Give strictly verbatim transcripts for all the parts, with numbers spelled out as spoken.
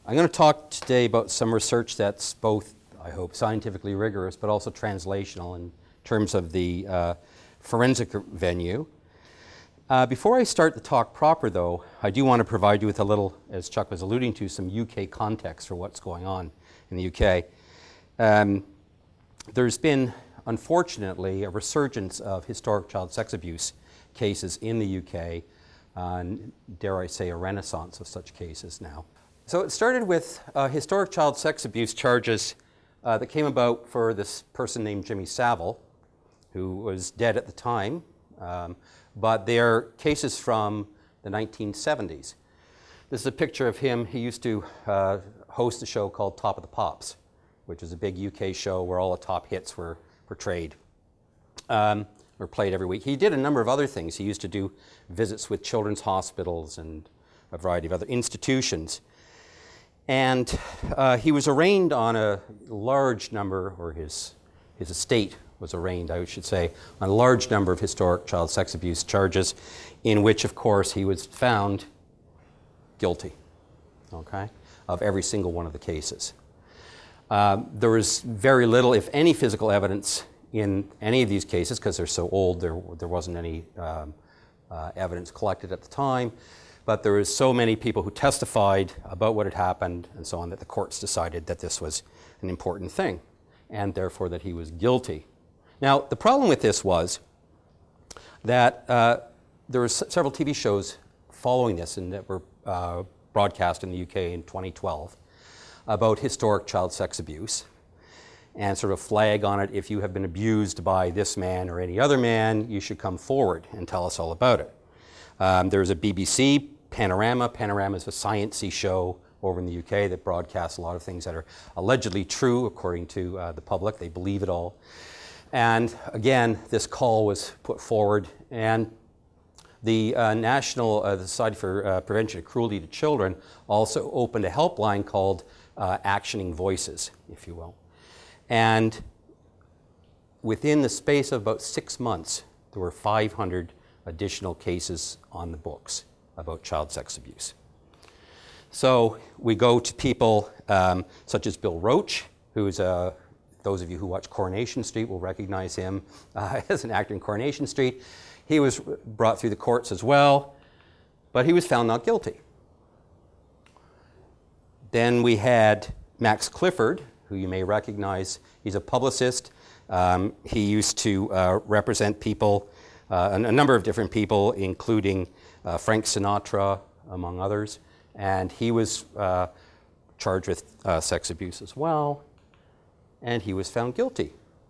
I'm going to talk today about some research that's both, I hope, scientifically rigorous, but also translational in terms of the uh, forensic venue. Uh, before I start the talk proper, though, I do want to provide you with a little, as Chuck was alluding to, some U K context for what's going on in the U K. Um, there's been, unfortunately, a resurgence of historic child sex abuse cases in the U K, uh, and dare I say a renaissance of such cases now. So it started with uh, historic child sex abuse charges uh, that came about for this person named Jimmy Savile, who was dead at the time, um, but they're cases from the nineteen seventies. This is a picture of him. He used to uh, host a show called Top of the Pops, which is a big U K show where all the top hits were portrayed, um, or played every week. He did a number of other things. He used to do visits with children's hospitals and a variety of other institutions. And uh, he was arraigned on a large number, or his, his estate was arraigned, I should say, on a large number of historic child sex abuse charges, in which, of course, he was found guilty, okay, of every single one of the cases. Um, there was very little, if any, physical evidence in any of these cases, because they're so old, there, there wasn't any um, uh, evidence collected at the time. But there was so many people who testified about what had happened and so on that the courts decided that this was an important thing, and therefore that he was guilty. Now, the problem with this was that uh, there were s- several T V shows following this and that were uh, broadcast in the U K in twenty twelve about historic child sex abuse, and sort of flag on it: if you have been abused by this man or any other man, you should come forward and tell us all about it. Um, there's a B B C Panorama. Panorama is a science-y show over in the U K that broadcasts a lot of things that are allegedly true according to uh, the public. They believe it all. And again, this call was put forward, and the uh, National uh, the Society for uh, Prevention of Cruelty to Children also opened a helpline called uh, Actioning Voices, if you will. And within the space of about six months, there were five hundred additional cases on the books about child sex abuse. So we go to people um, such as Bill Roach, who is a, those of you who watch Coronation Street will recognize him uh, as an actor in Coronation Street. He was brought through the courts as well, but he was found not guilty. Then we had Max Clifford, who you may recognize. He's a publicist. Um, he used to uh, represent people Uh, a, a number of different people, including uh, Frank Sinatra, among others. And he was uh, charged with uh, sex abuse as well, and he was found guilty.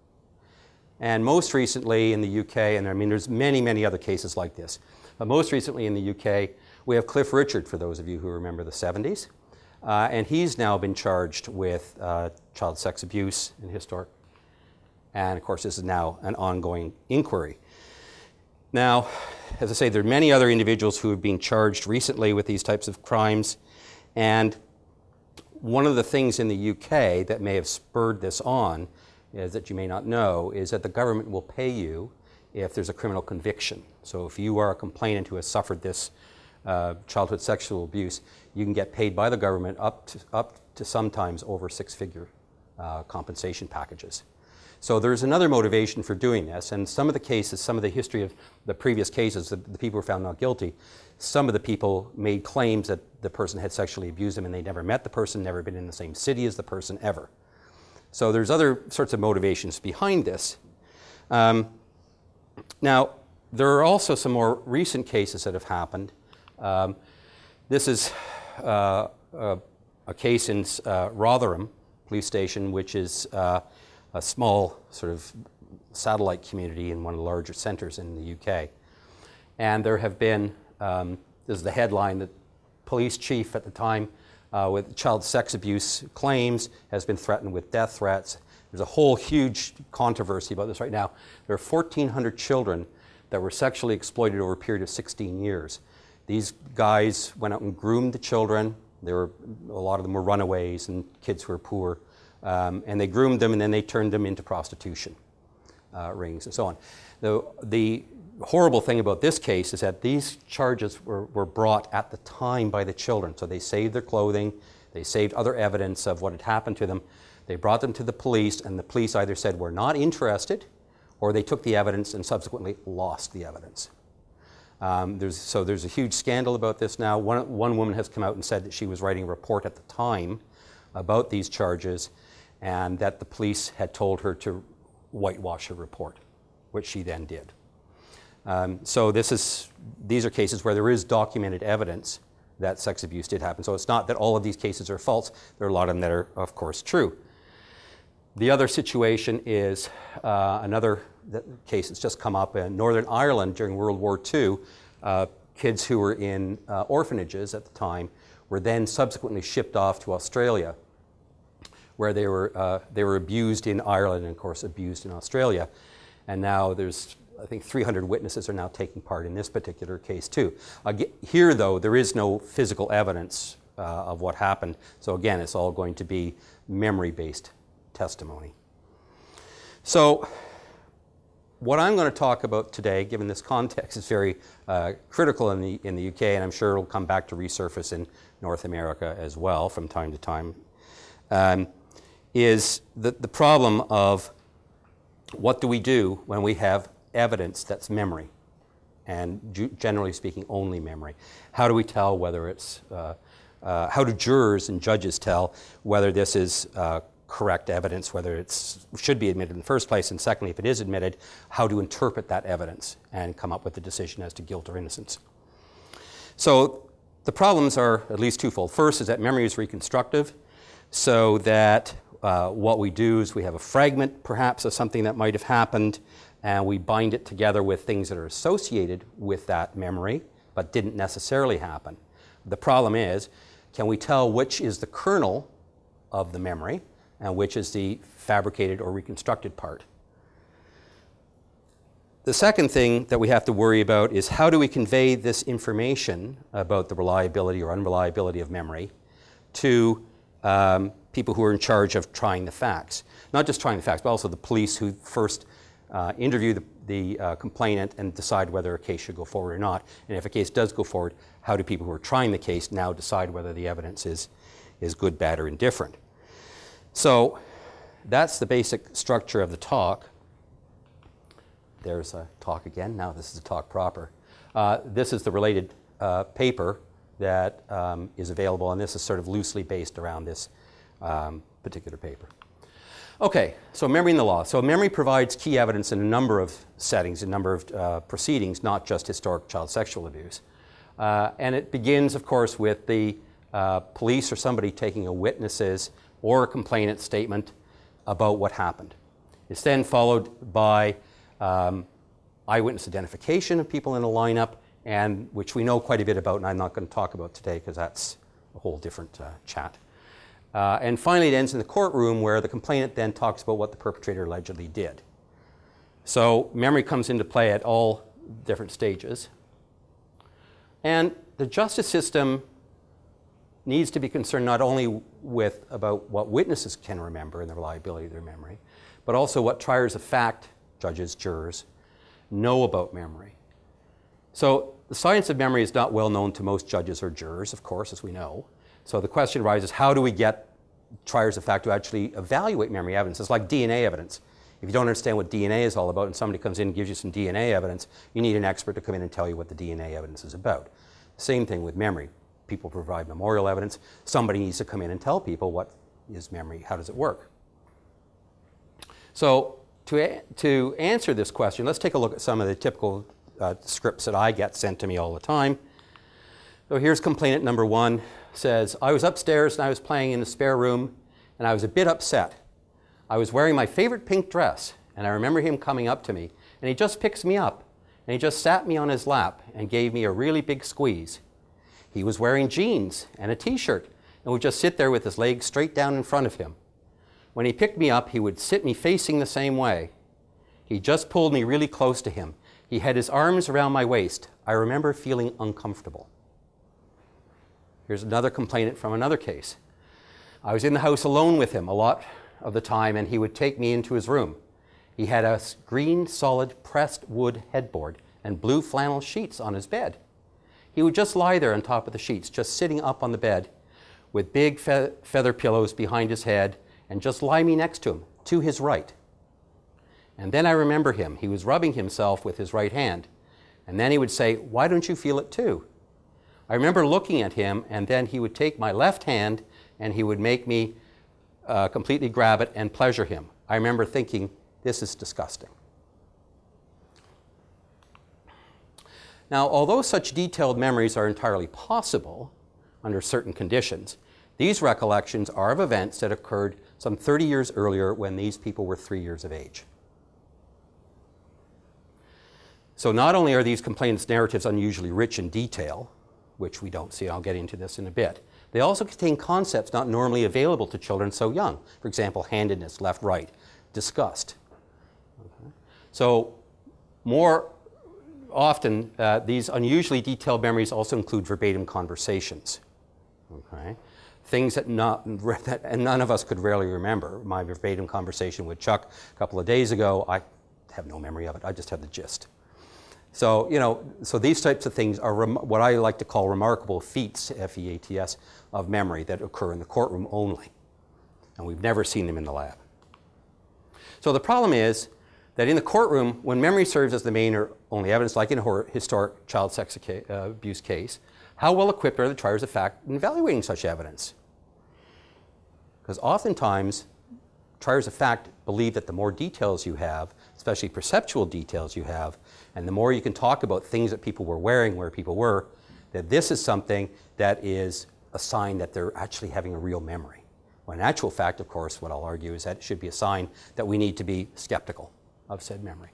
And most recently in the U K, and I mean there's many, many other cases like this, but most recently in the U K, we have Cliff Richard, for those of you who remember the seventies. Uh, and he's now been charged with uh, child sex abuse and historic. And of course, this is now an ongoing inquiry. Now, as I say, there are many other individuals who have been charged recently with these types of crimes, and one of the things in the U K that may have spurred this on, is that you may not know, is that the government will pay you if there's a criminal conviction. So if you are a complainant who has suffered this uh, childhood sexual abuse, you can get paid by the government up to, up to sometimes over six-figure uh, compensation packages. So there's another motivation for doing this, and some of the cases, some of the history of the previous cases, the, the people were found not guilty, some of the people made claims that the person had sexually abused them and they never met the person, never been in the same city as the person ever. So there's other sorts of motivations behind this. Um, now, there are also some more recent cases that have happened. Um, this is uh, a, a case in uh, Rotherham Police Station, which is uh, a small sort of satellite community in one of the larger centers in the U K. And there have been, um, this is the headline, the police chief at the time uh, with child sex abuse claims has been threatened with death threats. There's a whole huge controversy about this right now. There are fourteen hundred children that were sexually exploited over a period of sixteen years. These guys went out and groomed the children. There were, a lot of them were runaways and kids who were poor. Um, and they groomed them, and then they turned them into prostitution uh, rings and so on. The, the horrible thing about this case is that these charges were, were brought at the time by the children. So they saved their clothing, They saved other evidence of what had happened to them. They brought them to the police, and the police either said, we're not interested, or they took the evidence and subsequently lost the evidence. Um, there's, so there's a huge scandal about this now. One, one woman has come out and said that she was writing a report at the time about these charges, and that the police had told her to whitewash her report, which she then did. Um, so this is, these are cases where there is documented evidence that sex abuse did happen. So it's not that all of these cases are false. There are a lot of them that are, of course, true. The other situation is uh, another case that's just come up in Northern Ireland during World War Two. Uh, kids who were in uh, orphanages at the time were then subsequently shipped off to Australia, where they were, uh, they were abused in Ireland and, of course, abused in Australia. And now there's, I think, three hundred witnesses are now taking part in this particular case, too. Uh, here, though, there is no physical evidence uh, of what happened. So, again, it's all going to be memory-based testimony. So, what I'm going to talk about today, given this context, is very uh, critical in the, in the U K, and I'm sure it'll come back to resurface in North America as well from time to time, um, is the, the problem of what do we do when we have evidence that's memory, and ju- generally speaking, only memory. How do we tell whether it's, uh, uh, how do jurors and judges tell whether this is uh, correct evidence, whether it should be admitted in the first place, and secondly, if it is admitted, how to interpret that evidence and come up with a decision as to guilt or innocence. So the problems are at least twofold. First is that memory is reconstructive, so that uh, what we do is we have a fragment, perhaps, of something that might have happened, and we bind it together with things that are associated with that memory, but didn't necessarily happen. The problem is, can we tell which is the kernel of the memory, and which is the fabricated or reconstructed part? The second thing that we have to worry about is how do we convey this information about the reliability or unreliability of memory to um, people who are in charge of trying the facts. Not just trying the facts, but also the police who first uh, interview the, the uh, complainant and decide whether a case should go forward or not. And if a case does go forward, how do people who are trying the case now decide whether the evidence is, is good, bad, or indifferent? So that's the basic structure of the talk. There's a talk again. Now this is a talk proper. Uh, this is the related uh, paper that um, is available, and this is sort of loosely based around this um, particular paper. Okay, so memory in the law. So memory provides key evidence in a number of settings, a number of uh, proceedings, not just historic child sexual abuse. Uh, and it begins, of course, with the uh, police or somebody taking a witness's or a complainant's statement about what happened. It's then followed by um, eyewitness identification of people in a lineup, and which we know quite a bit about, and I'm not going to talk about today because that's a whole different uh, chat. Uh, and finally, it ends in the courtroom where the complainant then talks about what the perpetrator allegedly did. So memory comes into play at all different stages. And the justice system needs to be concerned not only with about what witnesses can remember and the reliability of their memory, but also what triers of fact, judges, jurors, know about memory. So the science of memory is not well known to most judges or jurors, of course, as we know. So the question arises, how do we get triers of fact to actually evaluate memory evidence? It's like D N A evidence. If you don't understand what D N A is all about and somebody comes in and gives you some D N A evidence, you need an expert to come in and tell you what the D N A evidence is about. Same thing with memory. People provide memorial evidence. Somebody needs to come in and tell people what is memory, how does it work? So to, to answer this question, let's take a look at some of the typical uh, scripts that I get sent to me all the time. So here's complainant number one. Says, I was upstairs and I was playing in the spare room and I was a bit upset. I was wearing my favorite pink dress and I remember him coming up to me and he just picks me up and he just sat me on his lap and gave me a really big squeeze. He was wearing jeans and a t-shirt and would just sit there with his legs straight down in front of him. When he picked me up, he would sit me facing the same way. He just pulled me really close to him. He had his arms around my waist. I remember feeling uncomfortable. Here's another complainant from another case. I was in the house alone with him a lot of the time, and he would take me into his room. He had a green, solid, pressed wood headboard and blue flannel sheets on his bed. He would just lie there on top of the sheets, just sitting up on the bed with big fe feather pillows behind his head and just lie me next to him, to his right. And then I remember him. He was rubbing himself with his right hand. And then he would say, "Why don't you feel it too?" I remember looking at him, and then he would take my left hand and he would make me uh, completely grab it and pleasure him. I remember thinking, this is disgusting. Now, although such detailed memories are entirely possible under certain conditions, these recollections are of events that occurred some thirty years earlier when these people were three years of age. So not only are these complainants' narratives unusually rich in detail, which we don't see, I'll get into this in a bit, they also contain concepts not normally available to children so young. For example, handedness, left, right, disgust. Okay. So more often, uh, these unusually detailed memories also include verbatim conversations. Okay. Things that, not, that and none of us could rarely remember. My verbatim conversation with Chuck a couple of days ago, I have no memory of it. I just have the gist. So, you know, so these types of things are rem what I like to call remarkable feats, F E A T S, of memory that occur in the courtroom only. And we've never seen them in the lab. So the problem is that in the courtroom, when memory serves as the main or only evidence, like in a historic child sex uh, abuse case, how well equipped are the triers of fact in evaluating such evidence? Because oftentimes, triers of fact believe that the more details you have, especially perceptual details you have, and the more you can talk about things that people were wearing, where people were, that this is something that is a sign that they're actually having a real memory. When in actual fact, of course, what I'll argue is that it should be a sign that we need to be skeptical of said memory.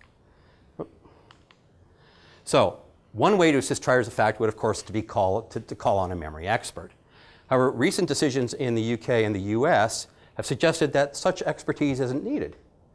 So, one way to assist triers of fact would, of course, to be call, to, to call on a memory expert. However, recent decisions in the U K and the U S have suggested that such expertise isn't needed.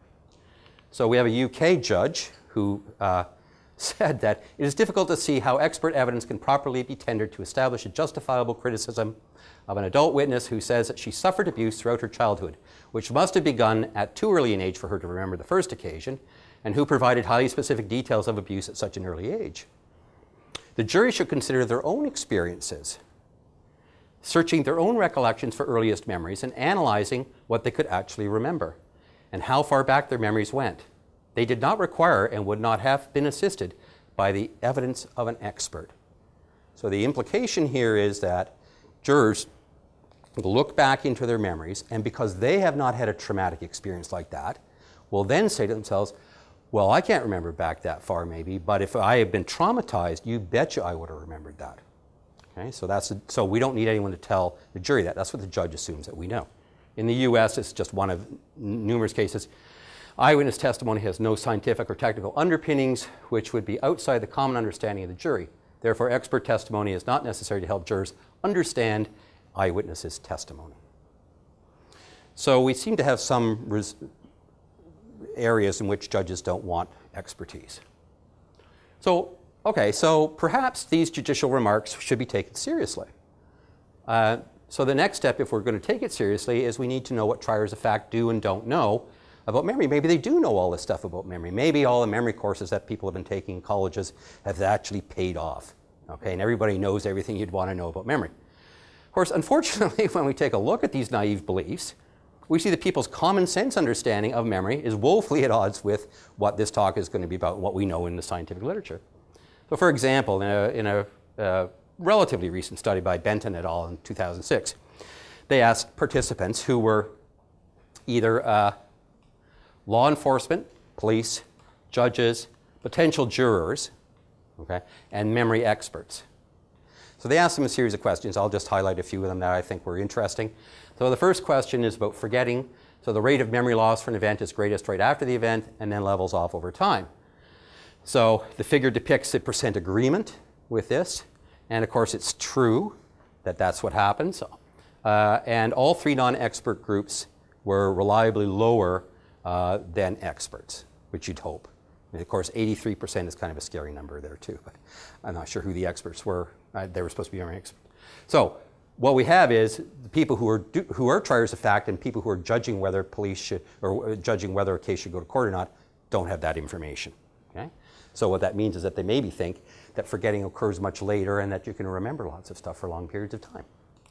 So we have a U K judge who uh, said that it is difficult to see how expert evidence can properly be tendered to establish a justifiable criticism of an adult witness who says that she suffered abuse throughout her childhood, which must have begun at too early an age for her to remember the first occasion, and who provided highly specific details of abuse at such an early age. The jury should consider their own experiences, searching their own recollections for earliest memories and analyzing what they could actually remember and how far back their memories went. They did not require and would not have been assisted by the evidence of an expert. So the implication here is that jurors look back into their memories, and because they have not had a traumatic experience like that, will then say to themselves, well, I can't remember back that far maybe, but if I had been traumatized, you betcha I would have remembered that. Okay, so, that's a, so we don't need anyone to tell the jury that. That's what the judge assumes that we know. In the U S, it's just one of numerous cases. Eyewitness testimony has no scientific or technical underpinnings, which would be outside the common understanding of the jury. Therefore, expert testimony is not necessary to help jurors understand eyewitnesses' testimony. So we seem to have some res areas in which judges don't want expertise. So, okay, so perhaps these judicial remarks should be taken seriously. Uh, so the next step, if we're going to take it seriously, is we need to know what triers of fact do and don't know about memory. Maybe they do know all this stuff about memory. Maybe all the memory courses that people have been taking in colleges have actually paid off. Okay, and everybody knows everything you'd want to know about memory. Of course, unfortunately, when we take a look at these naive beliefs, we see that people's common sense understanding of memory is woefully at odds with what this talk is going to be about and what we know in the scientific literature. So for example, in a, in a uh, relatively recent study by Benton et al. In two thousand six, they asked participants who were either uh, law enforcement, police, judges, potential jurors, okay, and memory experts. So they asked them a series of questions. I'll just highlight a few of them that I think were interesting. So the first question is about forgetting. So the rate of memory loss for an event is greatest right after the event and then levels off over time. So the figure depicts the percent agreement with this. And of course, it's true that that's what happens. Uh, and all three non-expert groups were reliably lower uh, than experts, which you'd hope. And of course, eighty-three percent is kind of a scary number there too, but I'm not sure who the experts were. Uh, they were supposed to be memory experts. So what we have is the people who are, do, who are triers of fact and people who are judging whether police should, or uh, judging whether a case should go to court or not, don't have that information. Okay? So what that means is that they maybe think that forgetting occurs much later and that you can remember lots of stuff for long periods of time.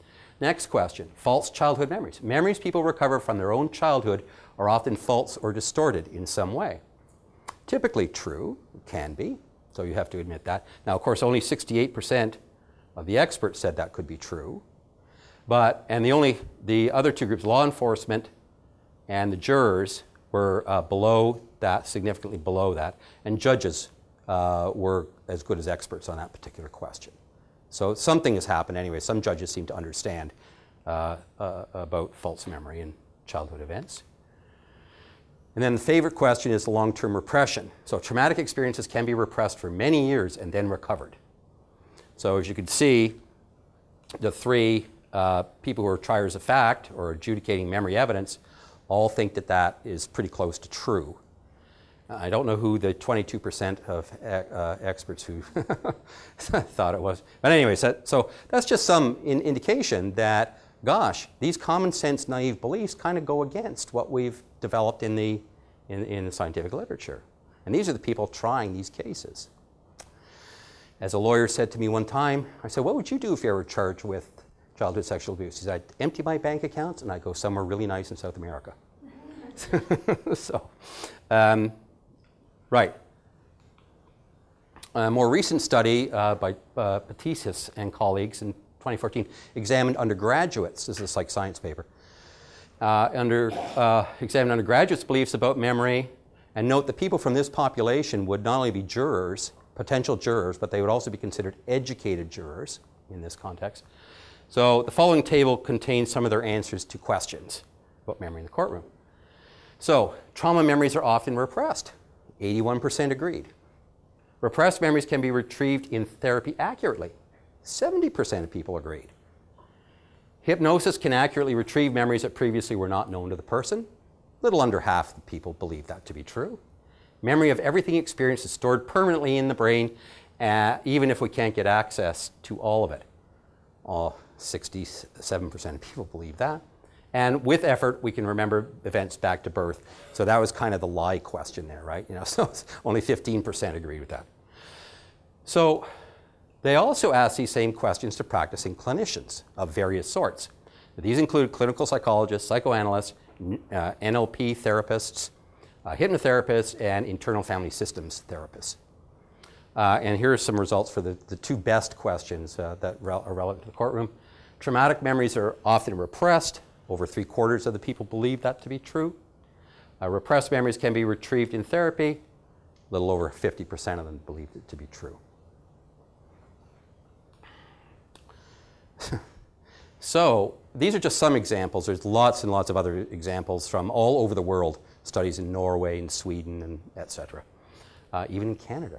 Next question, false childhood memories. Memories people recover from their own childhood are often false or distorted in some way. Typically true, can be, so you have to admit that. Now, of course, only sixty-eight percent of the experts said that could be true. But, and the only, the other two groups, law enforcement and the jurors, were uh, below that, significantly below that, and judges uh, were as good as experts on that particular question. So something has happened anyway. Some judges seem to understand uh, uh, about false memory in childhood events. And then the favorite question is the long-term repression. So traumatic experiences can be repressed for many years and then recovered. So as you can see, the three uh, people who are triers of fact or adjudicating memory evidence all think that that is pretty close to true. I don't know who the twenty-two percent of uh, experts who thought it was. But anyways, that, so that's just some in indication that, gosh, these common sense naive beliefs kind of go against what we've developed in the, in, in the scientific literature. And these are the people trying these cases. As a lawyer said to me one time, I said, what would you do if you were charged with childhood sexual abuse? He said, I'd empty my bank accounts and I'd go somewhere really nice in South America. so, um, right. A more recent study uh, by uh, Patisis and colleagues in twenty fourteen examined undergraduates. This is a psych science paper. Uh, under, uh, examined undergraduates' beliefs about memory, and note that people from this population would not only be jurors, potential jurors, but they would also be considered educated jurors in this context. So the following table contains some of their answers to questions about memory in the courtroom. So trauma memories are often repressed. eighty-one percent agreed. Repressed memories can be retrieved in therapy accurately. seventy percent of people agreed. Hypnosis can accurately retrieve memories that previously were not known to the person. Little under half the people believe that to be true. Memory of everything experienced is stored permanently in the brain, uh, even if we can't get access to all of it. Oh, sixty-seven percent of people believe that. And with effort, we can remember events back to birth. So that was kind of the lie question there, right? You know, so only fifteen percent agreed with that. So they also asked these same questions to practicing clinicians of various sorts. These include clinical psychologists, psychoanalysts, uh, N L P therapists, uh, hypnotherapists, and internal family systems therapists. Uh, and here are some results for the, the two best questions uh, that re- are relevant to the courtroom. Traumatic memories are often repressed. Over three quarters of the people believe that to be true. Uh, repressed memories can be retrieved in therapy. A little over fifty percent of them believed it to be true. So these are just some examples. There's lots and lots of other examples from all over the world, studies in Norway and Sweden and et cetera, uh, even in Canada.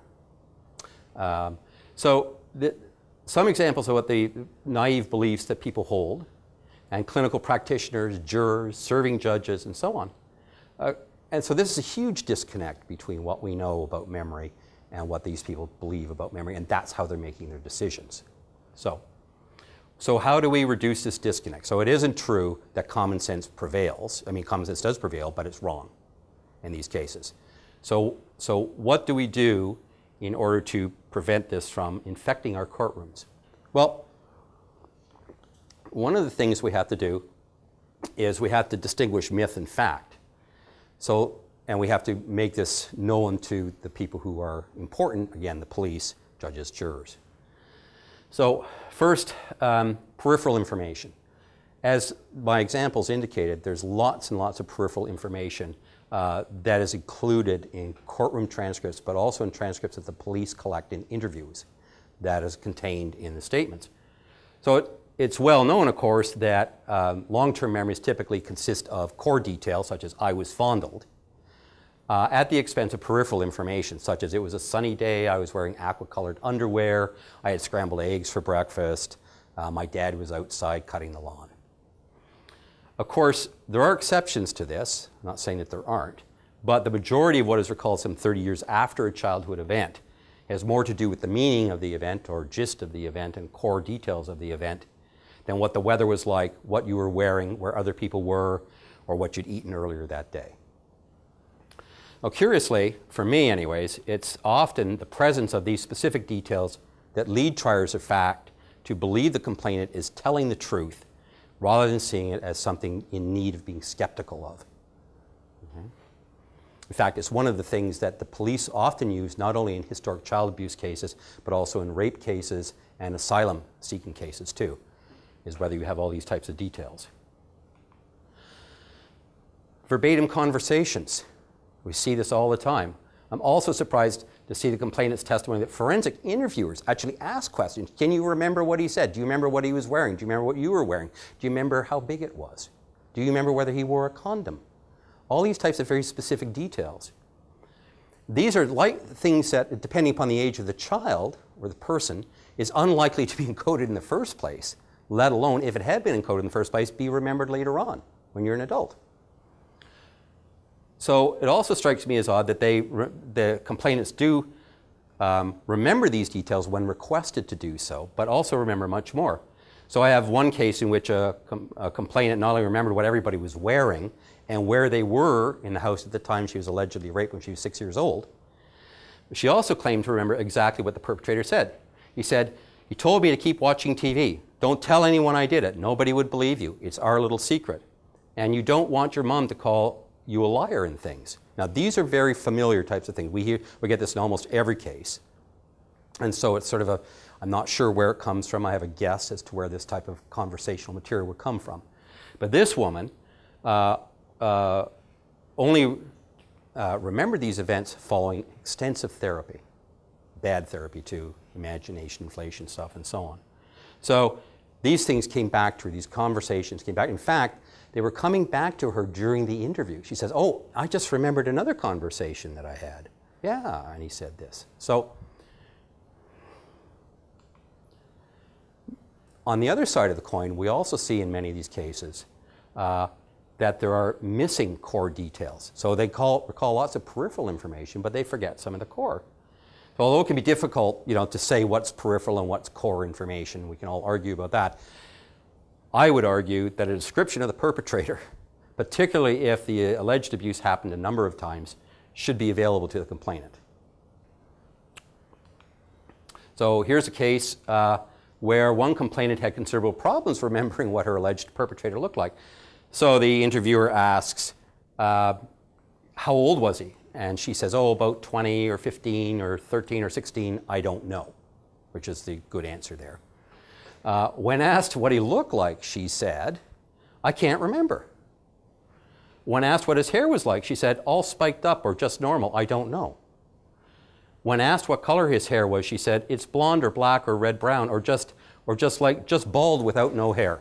Um, so the, some examples of what the naive beliefs that people hold, and clinical practitioners, jurors, serving judges, and so on. Uh, and so this is a huge disconnect between what we know about memory and what these people believe about memory, and that's how they're making their decisions. So, so how do we reduce this disconnect? So it isn't true that common sense prevails. I mean, common sense does prevail, but it's wrong in these cases. So, so what do we do in order to prevent this from infecting our courtrooms? Well, one of the things we have to do is we have to distinguish myth and fact. So, and we have to make this known to the people who are important, again, the police, judges, jurors. So first, um, peripheral information. As my examples indicated, there's lots and lots of peripheral information uh, that is included in courtroom transcripts, but also in transcripts that the police collect in interviews that is contained in the statements. So it, It's well known, of course, that um, long-term memories typically consist of core details, such as I was fondled, uh, at the expense of peripheral information, such as it was a sunny day, I was wearing aqua-colored underwear, I had scrambled eggs for breakfast, uh, my dad was outside cutting the lawn. Of course, there are exceptions to this, I'm not saying that there aren't, but the majority of what is recalled some thirty years after a childhood event has more to do with the meaning of the event or gist of the event and core details of the event than what the weather was like, what you were wearing, where other people were, or what you'd eaten earlier that day. Now, curiously, for me anyways, it's often the presence of these specific details that lead triers of fact to believe the complainant is telling the truth rather than seeing it as something in need of being skeptical of. Okay? In fact, it's one of the things that the police often use, not only in historic child abuse cases, but also in rape cases and asylum-seeking cases too, is whether you have all these types of details. Verbatim conversations. We see this all the time. I'm also surprised to see the complainant's testimony that forensic interviewers actually ask questions. Can you remember what he said? Do you remember what he was wearing? Do you remember what you were wearing? Do you remember how big it was? Do you remember whether he wore a condom? All these types of very specific details. These are like things that, depending upon the age of the child or the person, is unlikely to be encoded in the first place, let alone, if it had been encoded in the first place, be remembered later on when you're an adult. So it also strikes me as odd that they, the complainants do um, remember these details when requested to do so, but also remember much more. So I have one case in which a, com a complainant not only remembered what everybody was wearing and where they were in the house at the time she was allegedly raped when she was six years old, she also claimed to remember exactly what the perpetrator said. He said, "He told me to keep watching T V. Don't tell anyone I did it. Nobody would believe you. It's our little secret. And you don't want your mom to call you a liar and things." Now, these are very familiar types of things. We hear, we get this in almost every case. And so it's sort of a, I'm not sure where it comes from. I have a guess as to where this type of conversational material would come from. But this woman uh, uh, only uh, remembered these events following extensive therapy, bad therapy too, imagination, inflation stuff, and so on. So these things came back to her, these conversations came back. In fact, they were coming back to her during the interview. She says, "Oh, I just remembered another conversation that I had. Yeah," and he said this. So on the other side of the coin, we also see in many of these cases uh, that there are missing core details. So they call, recall lots of peripheral information, but they forget some of the core. So although it can be difficult, you know, to say what's peripheral and what's core information, we can all argue about that. I would argue that a description of the perpetrator, particularly if the alleged abuse happened a number of times, should be available to the complainant. So here's a case uh, where one complainant had considerable problems remembering what her alleged perpetrator looked like. So the interviewer asks, uh, how old was he? And she says, "Oh, about twenty or fifteen or thirteen or sixteen, I don't know," which is the good answer there. Uh, when asked what he looked like, she said, "I can't remember." When asked what his hair was like, she said, "All spiked up or just normal, I don't know." When asked what color his hair was, she said, "It's blonde or black or red brown or just, or just like, just bald without no hair."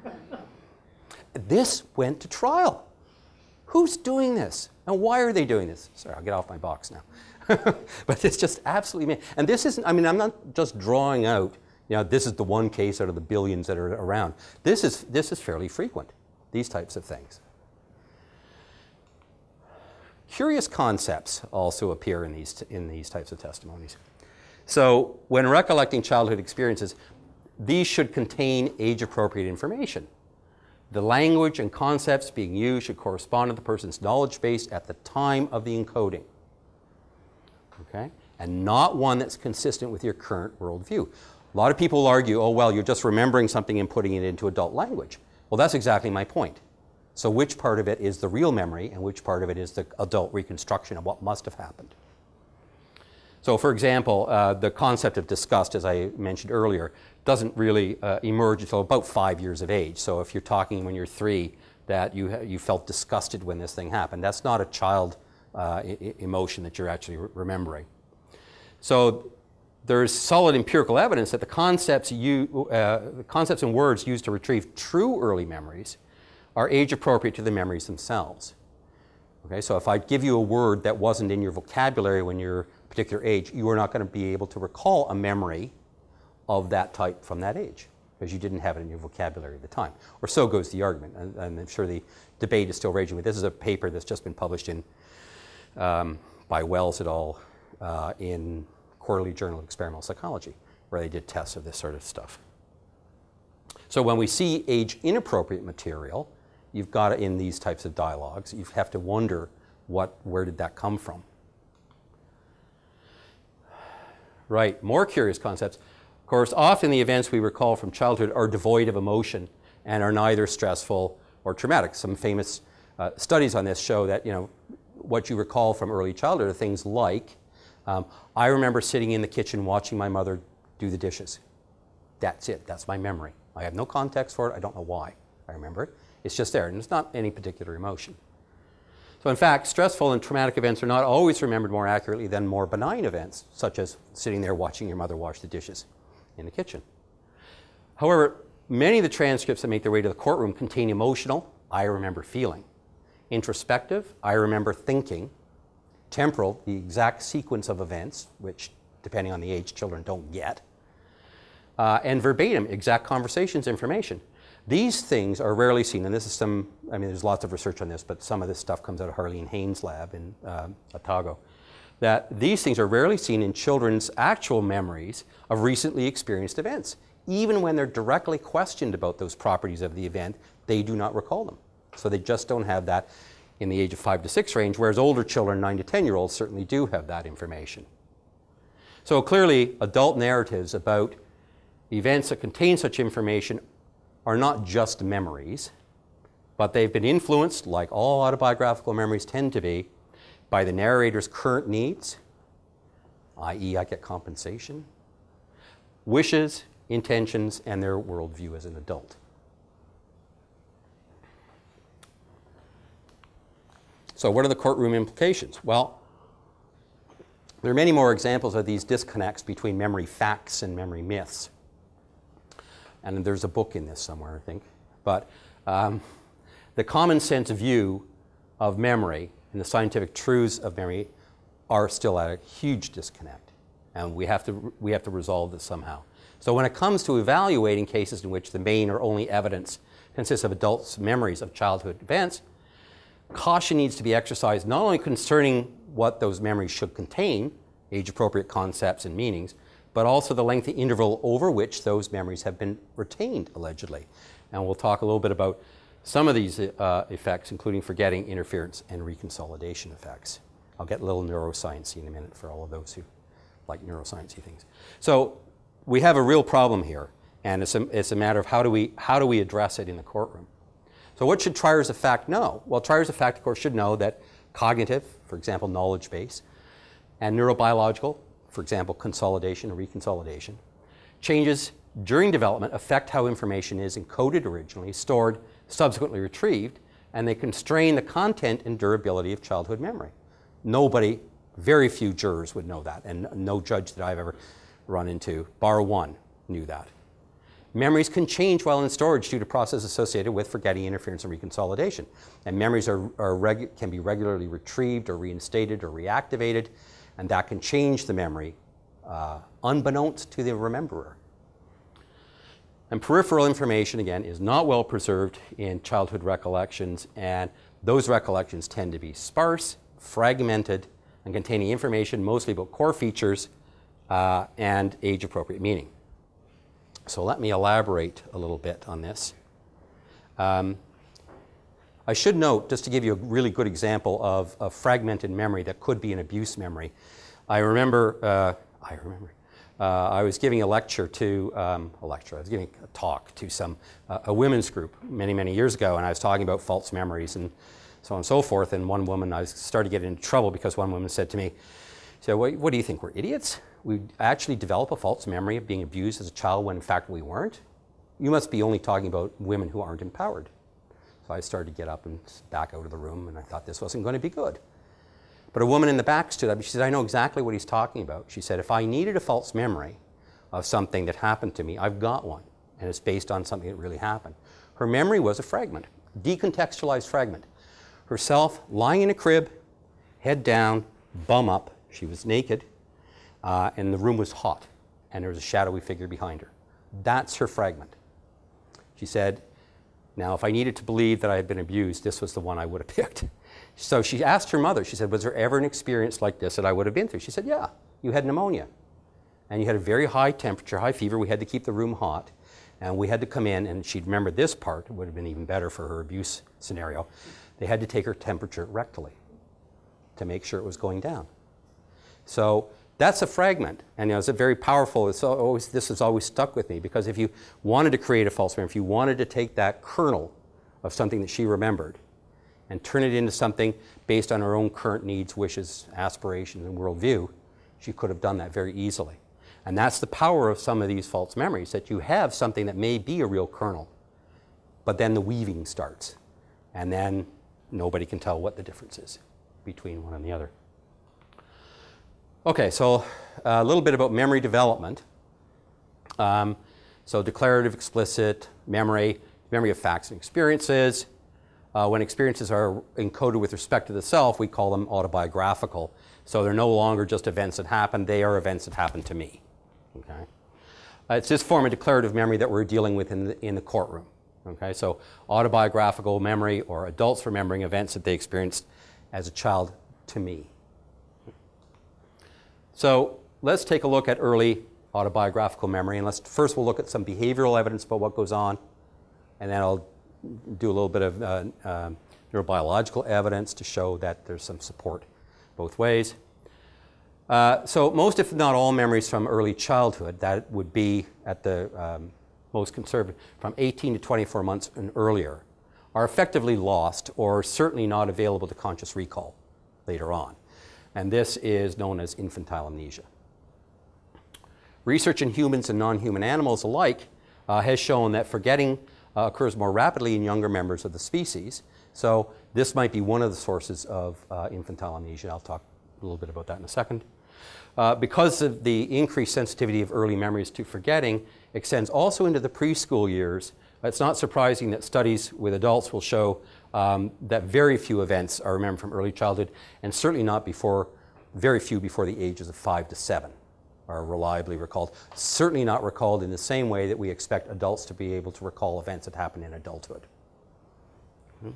This went to trial. Who's doing this? And why are they doing this? Sorry, I'll get off my box now. But it's just absolutely, and this isn't, I mean, I'm not just drawing out, you know, this is the one case out of the billions that are around. This is, this is fairly frequent, these types of things. Curious concepts also appear in these, in these types of testimonies. So when recollecting childhood experiences, these should contain age-appropriate information. The language and concepts being used should correspond to the person's knowledge base at the time of the encoding. Okay? And not one that's consistent with your current worldview. A lot of people will argue, "Oh, well, you're just remembering something and putting it into adult language." Well, that's exactly my point. So which part of it is the real memory and which part of it is the adult reconstruction of what must have happened? So for example, uh, the concept of disgust, as I mentioned earlier, doesn't really uh, emerge until about five years of age. So if you're talking when you're three that you, you felt disgusted when this thing happened, that's not a child uh, I emotion that you're actually re remembering. So there's solid empirical evidence that the concepts, you, uh, the concepts and words used to retrieve true early memories are age appropriate to the memories themselves. Okay, so if I give you a word that wasn't in your vocabulary when you're a particular age, you are not going to be able to recall a memory of that type from that age because you didn't have it in your vocabulary at the time. Or so goes the argument, and, and I'm sure the debate is still raging. But this is a paper that's just been published in um, by Wells et al. Uh, in Quarterly Journal of Experimental Psychology, where they did tests of this sort of stuff. So when we see age-inappropriate material, you've got to, in these types of dialogues, you have to wonder what, where did that come from? Right, more curious concepts. Of course, often the events we recall from childhood are devoid of emotion and are neither stressful or traumatic. Some famous uh, studies on this show that, you know, what you recall from early childhood are things like, um, I remember sitting in the kitchen watching my mother do the dishes. That's it. That's my memory. I have no context for it. I don't know why I remember it. It's just there, and it's not any particular emotion. So in fact, stressful and traumatic events are not always remembered more accurately than more benign events, such as sitting there watching your mother wash the dishes in the kitchen. However, many of the transcripts that make their way to the courtroom contain emotional, I remember feeling, introspective, I remember thinking, temporal, the exact sequence of events, which depending on the age, children don't get, uh, and verbatim, exact conversations information. These things are rarely seen, and this is some, I mean, there's lots of research on this, but some of this stuff comes out of Harleen Haynes' lab in uh, Otago, that these things are rarely seen in children's actual memories of recently experienced events. Even when they're directly questioned about those properties of the event, they do not recall them. So they just don't have that in the age of five to six range, whereas older children, nine to ten year olds, certainly do have that information. So clearly, adult narratives about events that contain such information are not just memories, but they've been influenced, like all autobiographical memories tend to be, by the narrator's current needs, that is I get compensation, wishes, intentions, and their worldview as an adult. So what are the courtroom implications? Well, there are many more examples of these disconnects between memory facts and memory myths. And there's a book in this somewhere, I think. But um, the common sense view of memory and the scientific truths of memory are still at a huge disconnect. And we have to, we have to resolve this somehow. So when it comes to evaluating cases in which the main or only evidence consists of adults' memories of childhood events, caution needs to be exercised not only concerning what those memories should contain, age-appropriate concepts and meanings, but also the lengthy interval over which those memories have been retained, allegedly. And we'll talk a little bit about some of these uh, effects, including forgetting, interference, and reconsolidation effects. I'll get a little neuroscience in a minute for all of those who like neuroscience-y things. So we have a real problem here, and it's a, it's a matter of how do we, how do we address it in the courtroom. So what should triers of fact know? Well, triers of fact, of course, should know that cognitive, for example, knowledge base, and neurobiological, for example, consolidation or reconsolidation, changes during development affect how information is encoded originally, stored, subsequently retrieved, and they constrain the content and durability of childhood memory. Nobody, very few jurors would know that, and no judge that I've ever run into, bar one, knew that. Memories can change while in storage due to processes associated with forgetting, interference, and reconsolidation. And memories are, are regu- can be regularly retrieved or reinstated or reactivated, and that can change the memory uh, unbeknownst to the rememberer. And peripheral information, again, is not well preserved in childhood recollections, and those recollections tend to be sparse, fragmented, and containing information mostly about core features uh, and age-appropriate meaning. So let me elaborate a little bit on this. Um, I should note, just to give you a really good example of a fragmented memory that could be an abuse memory. I remember, uh, I remember, uh, I was giving a lecture to, um, a lecture, I was giving a talk to some, uh, a women's group many, many years ago, and I was talking about false memories and so on and so forth, and one woman, I started getting into trouble because one woman said to me, so what, what do you think, we're idiots? We actually develop a false memory of being abused as a child when in fact we weren't? You must be only talking about women who aren't empowered. So I started to get up and back out of the room, and I thought this wasn't going to be good. But a woman in the back stood up and she said, I know exactly what he's talking about. She said, if I needed a false memory of something that happened to me, I've got one, and it's based on something that really happened. Her memory was a fragment, decontextualized fragment. Herself lying in a crib, head down, bum up, she was naked, uh, and the room was hot, and there was a shadowy figure behind her. That's her fragment. She said, now if I needed to believe that I had been abused, this was the one I would have picked. So she asked her mother, she said, was there ever an experience like this that I would have been through? She said, yeah, you had pneumonia, and you had a very high temperature, high fever. We had to keep the room hot, and we had to come in, and she'd remembered this part. It would have been even better for her abuse scenario. They had to take her temperature rectally to make sure it was going down. So That's a fragment, and you know, it's a very powerful, it's always, this has always stuck with me, because if you wanted to create a false memory, if you wanted to take that kernel of something that she remembered and turn it into something based on her own current needs, wishes, aspirations, and worldview, she could have done that very easily. And that's the power of some of these false memories, that you have something that may be a real kernel, but then the weaving starts, and then nobody can tell what the difference is between one and the other. Okay, so a little bit about memory development. Um, so declarative, explicit, memory, memory of facts and experiences. Uh, when experiences are encoded with respect to the self, we call them autobiographical. So they're no longer just events that happened, they are events that happened to me. Okay? Uh, it's this form of declarative memory that we're dealing with in the, in the courtroom. Okay? So autobiographical memory, or adults remembering events that they experienced as a child to me. So let's take a look at early autobiographical memory, and let's first we'll look at some behavioral evidence about what goes on, and then I'll do a little bit of uh, uh, neurobiological evidence to show that there's some support both ways. Uh, so most, if not all, memories from early childhood, that would be at the um, most conservative, from eighteen to twenty-four months and earlier, are effectively lost or certainly not available to conscious recall later on. And this is known as infantile amnesia. Research in humans and non-human animals alike uh, has shown that forgetting uh, occurs more rapidly in younger members of the species. So this might be one of the sources of uh, infantile amnesia. I'll talk a little bit about that in a second. Uh, because of the increased sensitivity of early memories to forgetting extends also into the preschool years, it's not surprising that studies with adults will show um, that very few events are remembered from early childhood, and certainly not before, very few before the ages of five to seven are reliably recalled. Certainly not recalled in the same way that we expect adults to be able to recall events that happen in adulthood. Hmm.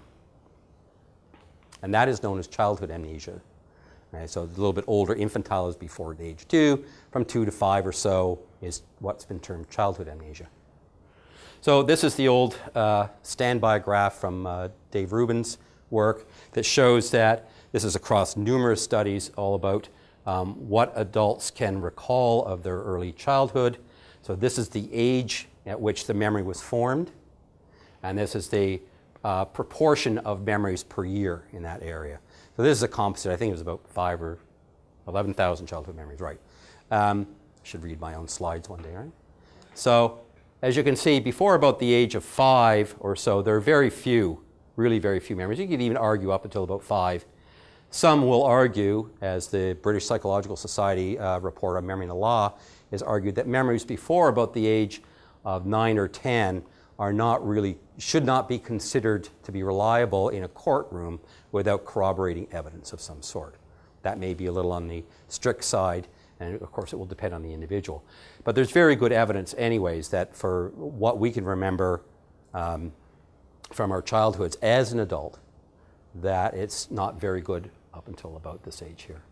And that is known as childhood amnesia. Okay, so a little bit older, infantile is before age two, from two to five or so is what's been termed childhood amnesia. So this is the old uh, standby graph from uh, Dave Rubin's work that shows that this is across numerous studies all about um, what adults can recall of their early childhood. So this is the age at which the memory was formed, and this is the uh, proportion of memories per year in that area. So this is a composite. I think it was about five or eleven thousand childhood memories, right? Um, I should read my own slides one day, right? So as you can see, before about the age of five or so, there are very few, really very few memories. You could even argue up until about five. Some will argue, as the British Psychological Society uh, report on memory and the law has argued, that memories before about the age of nine or ten are not really, should not be considered to be reliable in a courtroom without corroborating evidence of some sort. That may be a little on the strict side, and of course it will depend on the individual. But there's very good evidence anyways that for what we can remember um, from our childhoods as an adult, that it's not very good up until about this age here.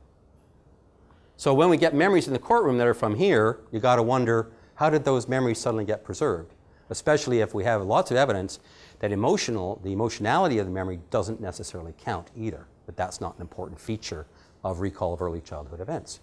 So when we get memories in the courtroom that are from here, you got to wonder, how did those memories suddenly get preserved? Especially if we have lots of evidence that emotional, the emotionality of the memory doesn't necessarily count either, but that's not an important feature of recall of early childhood events.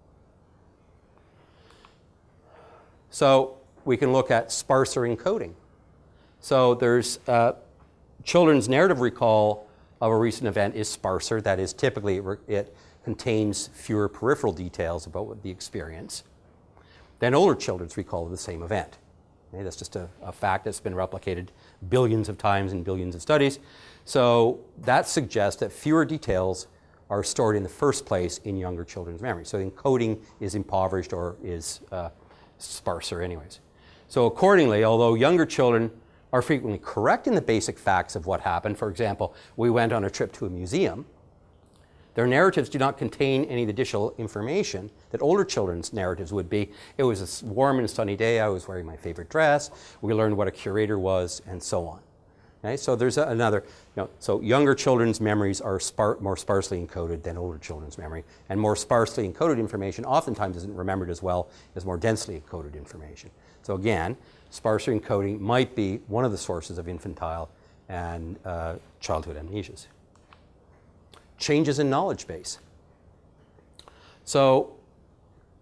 So we can look at sparser encoding. So there's uh, children's narrative recall of a recent event is sparser. That is, typically it, it contains fewer peripheral details about what the experience than older children's recall of the same event. Okay, that's just a, a fact that's been replicated billions of times in billions of studies. So that suggests that fewer details are stored in the first place in younger children's memory. So encoding is impoverished or is uh, sparser anyways. So accordingly, although younger children are frequently correct in the basic facts of what happened, for example, we went on a trip to a museum, their narratives do not contain any additional information that older children's narratives would be. It was a warm and sunny day, I was wearing my favorite dress, we learned what a curator was, and so on. Okay, so there's a, another, you know, so younger children's memories are spar more sparsely encoded than older children's memory, and more sparsely encoded information oftentimes isn't remembered as well as more densely encoded information. So again, sparser encoding might be one of the sources of infantile and uh, childhood amnesias. Changes in knowledge base. So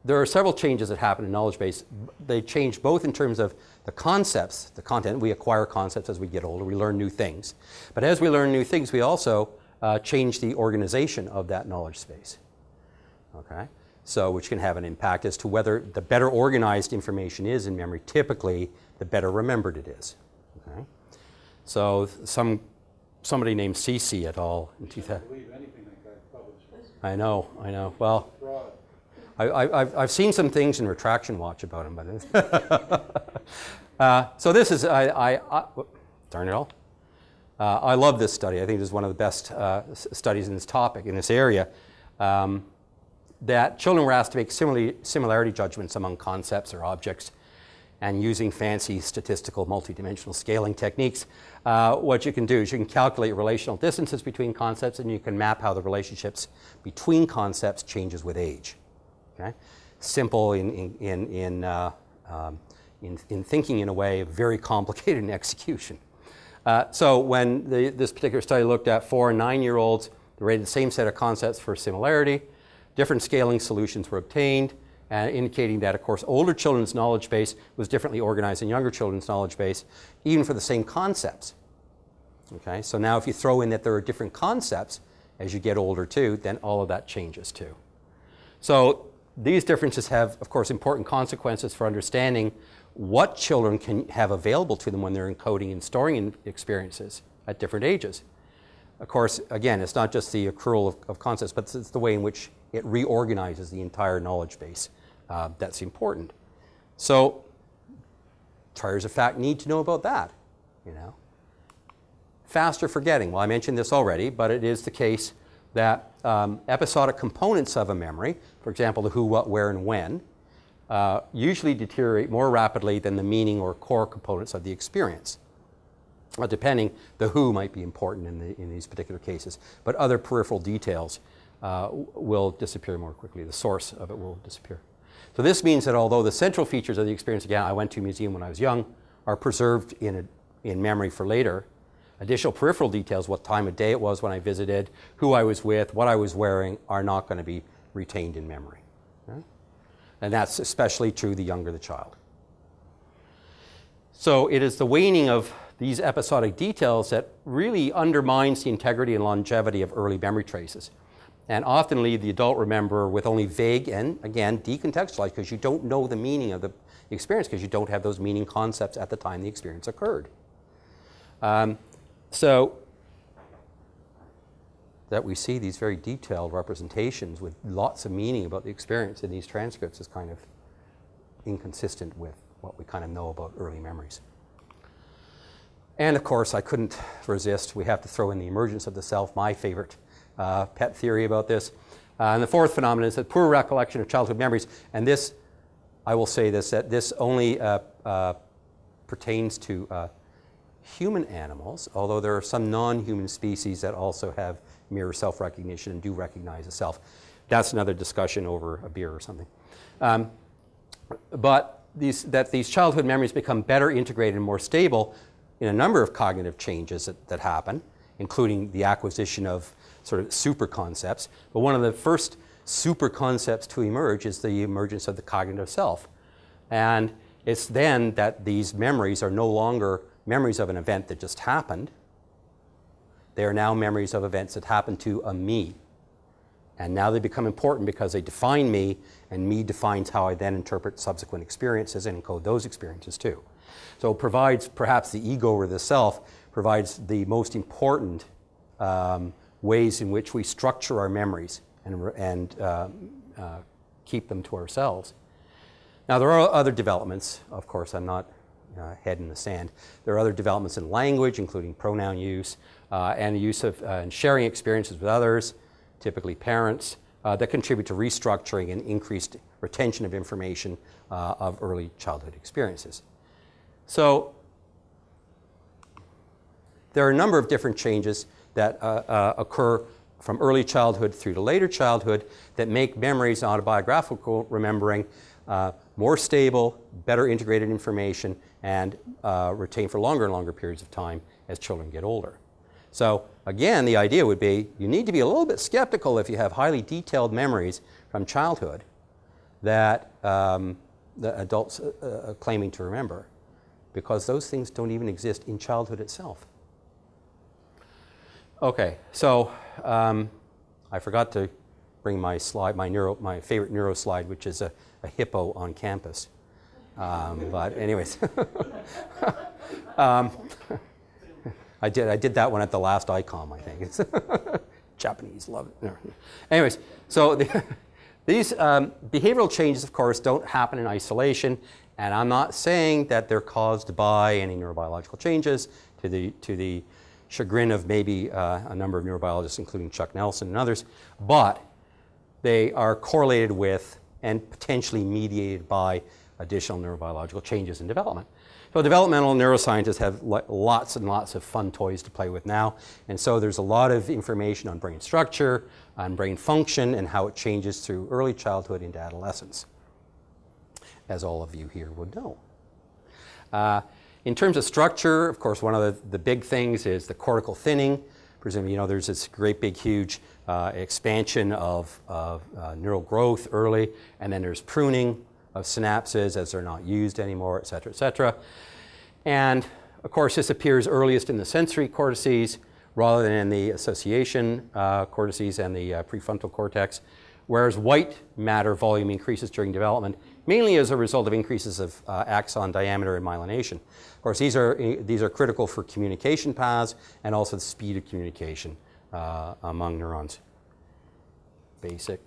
there are several changes that happen in knowledge base. They change both in terms of the concepts, the content. We acquire concepts as we get older. We learn new things. But as we learn new things, we also uh, change the organization of that knowledge space. Okay? So, which can have an impact as to whether the better organized information is in memory, typically the better remembered it is. Okay? So, some somebody named Cece et al. In two thousand. Believe anything that guy published. I know, I know. Well, Fraud. I, I, I've, I've seen some things in Retraction Watch about him, but uh, so this is I, I, I darn it all. Uh, I love this study. I think this is one of the best uh, s- studies in this topic in this area. Um, that children were asked to make similarly, similarity judgments among concepts or objects, and using fancy statistical multidimensional scaling techniques, uh, what you can do is you can calculate relational distances between concepts, and you can map how the relationships between concepts changes with age. Okay? Simple in, in, in, in, uh, um, in, in thinking in a way, very complicated in execution. Uh, so when the, this particular study looked at four and nine-year-olds, they rated the same set of concepts for similarity. Different scaling solutions were obtained, uh, indicating that, of course, older children's knowledge base was differently organized than younger children's knowledge base, even for the same concepts. Okay? So now if you throw in that there are different concepts as you get older too, then all of that changes too. So these differences have, of course, important consequences for understanding what children can have available to them when they're encoding and storing in experiences at different ages. Of course, again, it's not just the accrual of, of concepts, but it's the way in which it reorganizes the entire knowledge base uh, that's important. So triers of fact need to know about that, you know. Faster forgetting. Well, I mentioned this already, but it is the case that um, episodic components of a memory, for example, the who, what, where, and when, uh, usually deteriorate more rapidly than the meaning or core components of the experience. Well, depending, the who might be important in, the, in these particular cases, but other peripheral details uh, will disappear more quickly. The source of it will disappear. So this means that although the central features of the experience, again, I went to a museum when I was young, are preserved in, a, in memory for later, additional peripheral details, what time of day it was when I visited, who I was with, what I was wearing, are not going to be retained in memory. Okay? And that's especially true the younger the child. So it is the waning of these episodic details that really undermines the integrity and longevity of early memory traces, and often leave the adult rememberer with only vague and, again, decontextualized, because you don't know the meaning of the experience, because you don't have those meaning concepts at the time the experience occurred. Um, so that we see these very detailed representations with lots of meaning about the experience in these transcripts is kind of inconsistent with what we kind of know about early memories. And of course, I couldn't resist. We have to throw in the emergence of the self, my favorite uh, pet theory about this. Uh, and the fourth phenomenon is that poor recollection of childhood memories. And this, I will say this, that this only uh, uh, pertains to uh, human animals, although there are some non-human species that also have mirror self-recognition and do recognize a self. That's another discussion over a beer or something. Um, but these, that these childhood memories become better integrated and more stable in a number of cognitive changes that, that happen, including the acquisition of sort of super concepts. But one of the first super concepts to emerge is the emergence of the cognitive self. And it's then that these memories are no longer memories of an event that just happened. They are now memories of events that happened to a me. And now they become important because they define me, and me defines how I then interpret subsequent experiences and encode those experiences too. So it provides, perhaps the ego or the self, provides the most important um, ways in which we structure our memories and, and uh, uh, keep them to ourselves. Now there are other developments, of course, I'm not uh, head in the sand. There are other developments in language, including pronoun use, uh, and the use of uh, and sharing experiences with others, typically parents, uh, that contribute to restructuring and increased retention of information uh, of early childhood experiences. So there are a number of different changes that uh, uh, occur from early childhood through to later childhood that make memories, autobiographical remembering, uh, more stable, better integrated information, and uh, retained for longer and longer periods of time as children get older. So again, the idea would be you need to be a little bit skeptical if you have highly detailed memories from childhood that um, the adults uh, are claiming to remember, because those things don't even exist in childhood itself. Okay, so um, I forgot to bring my slide, my neuro, my favorite neuro slide, which is a, a hippo on campus. Um, but anyways, um, I did I did that one at the last I COM, I think. It's Japanese love it. Anyways, so the, these um, behavioral changes, of course, don't happen in isolation, and I'm not saying that they're caused by any neurobiological changes to the to the chagrin of maybe uh, a number of neurobiologists, including Chuck Nelson and others, but they are correlated with and potentially mediated by additional neurobiological changes in development. So developmental neuroscientists have lots and lots of fun toys to play with now, and so there's a lot of information on brain structure, on brain function, and how it changes through early childhood into adolescence, as all of you here would know. Uh, in terms of structure, of course, one of the, the big things is the cortical thinning. Presumably, you know, there's this great big huge uh, expansion of, of uh, neural growth early, and then there's pruning of synapses as they're not used anymore, et cetera, et cetera. And of course, this appears earliest in the sensory cortices rather than in the association uh, cortices and the uh, prefrontal cortex, whereas white matter volume increases during development, mainly as a result of increases of uh, axon diameter and myelination. Of course, these are, these are critical for communication paths and also the speed of communication uh, among neurons. Basic.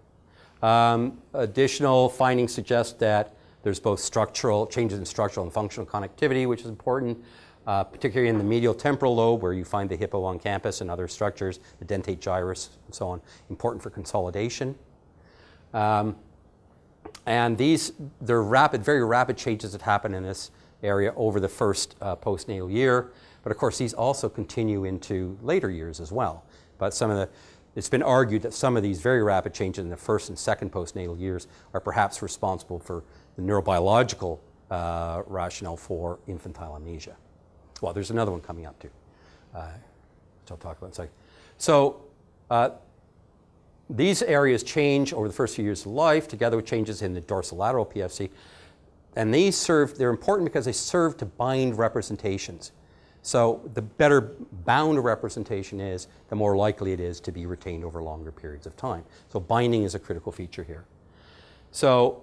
Um, additional findings suggest that there's both structural changes in structural and functional connectivity, which is important, uh, particularly in the medial temporal lobe, where you find the hippocampus and other structures, the dentate gyrus, and so on, important for consolidation. Um, and these, they're rapid, very rapid changes that happen in this area over the first uh, postnatal year, but of course these also continue into later years as well. But some of the It's been argued that some of these very rapid changes in the first and second postnatal years are perhaps responsible for the neurobiological uh, rationale for infantile amnesia. Well, there's another one coming up too, uh, which I'll talk about in a second. So uh, these areas change over the first few years of life, together with changes in the dorsolateral P F C. And these serve, they're important because they serve to bind representations. So the better bound a representation is, the more likely it is to be retained over longer periods of time. So binding is a critical feature here. So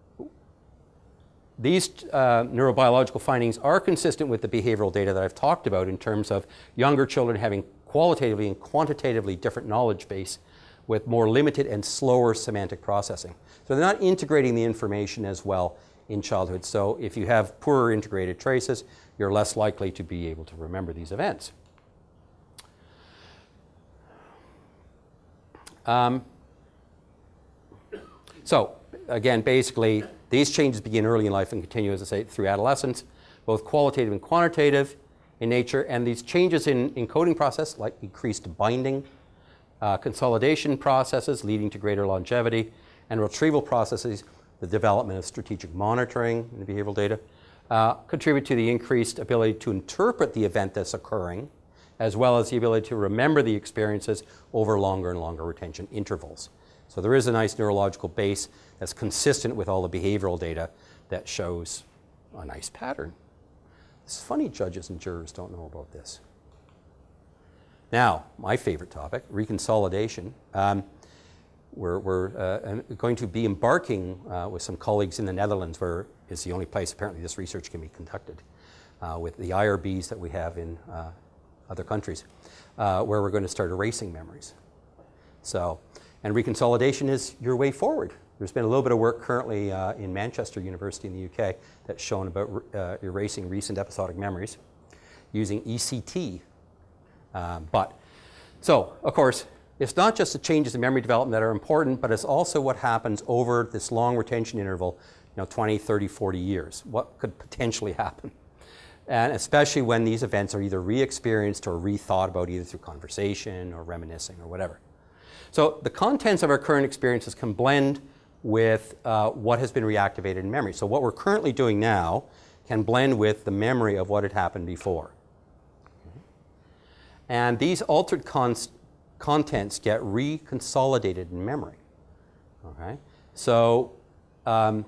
these uh, neurobiological findings are consistent with the behavioral data that I've talked about in terms of younger children having qualitatively and quantitatively different knowledge base with more limited and slower semantic processing. So they're not integrating the information as well in childhood. So if you have poorer integrated traces, you're less likely to be able to remember these events. Um, so again, basically, these changes begin early in life and continue, as I say, through adolescence, both qualitative and quantitative in nature. And these changes in encoding process, like increased binding, uh, consolidation processes leading to greater longevity, and retrieval processes, the development of strategic monitoring in the behavioral data, uh, contribute to the increased ability to interpret the event that's occurring, as well as the ability to remember the experiences over longer and longer retention intervals. So there is a nice neurological base that's consistent with all the behavioral data that shows a nice pattern. It's funny judges and jurors don't know about this. Now, my favorite topic, reconsolidation. Um, We're, we're uh, going to be embarking uh, with some colleagues in the Netherlands, where is the only place apparently this research can be conducted, uh, with the I R Bs that we have in uh, other countries, uh, where we're going to start erasing memories. So, and reconsolidation is your way forward. There's been a little bit of work currently uh, in Manchester University in the U K that's shown about uh, erasing recent episodic memories using E C T. Um, but, so, of course, it's not just the changes in memory development that are important, but it's also what happens over this long retention interval, you know, twenty, thirty, forty years. What could potentially happen? And especially when these events are either re-experienced or rethought about either through conversation or reminiscing or whatever. So the contents of our current experiences can blend with uh, what has been reactivated in memory. So what we're currently doing now can blend with the memory of what had happened before. And these altered const contents get reconsolidated in memory. Okay? So um,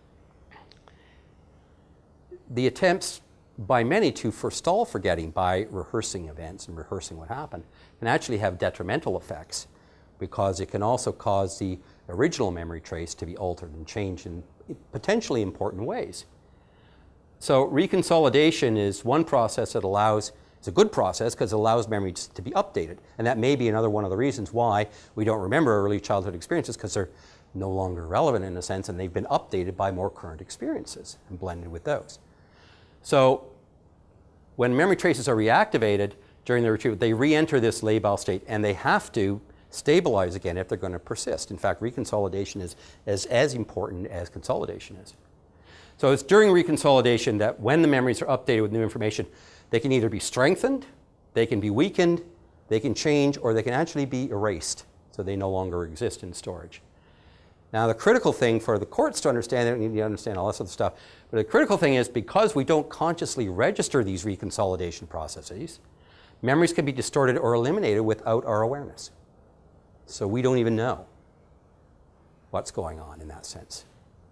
the attempts by many to forestall forgetting by rehearsing events and rehearsing what happened can actually have detrimental effects, because it can also cause the original memory trace to be altered and changed in potentially important ways. So reconsolidation is one process that allows, it's a good process because it allows memories to be updated. And that may be another one of the reasons why we don't remember early childhood experiences, because they're no longer relevant in a sense, and they've been updated by more current experiences and blended with those. So when memory traces are reactivated during the retrieval, they re-enter this labile state, and they have to stabilize again if they're going to persist. In fact, reconsolidation is as, as important as consolidation is. So it's during reconsolidation that when the memories are updated with new information, they can either be strengthened, they can be weakened, they can change, or they can actually be erased, so they no longer exist in storage. Now, the critical thing for the courts to understand, they don't need to understand all this other stuff, but the critical thing is, because we don't consciously register these reconsolidation processes, memories can be distorted or eliminated without our awareness. So we don't even know what's going on in that sense.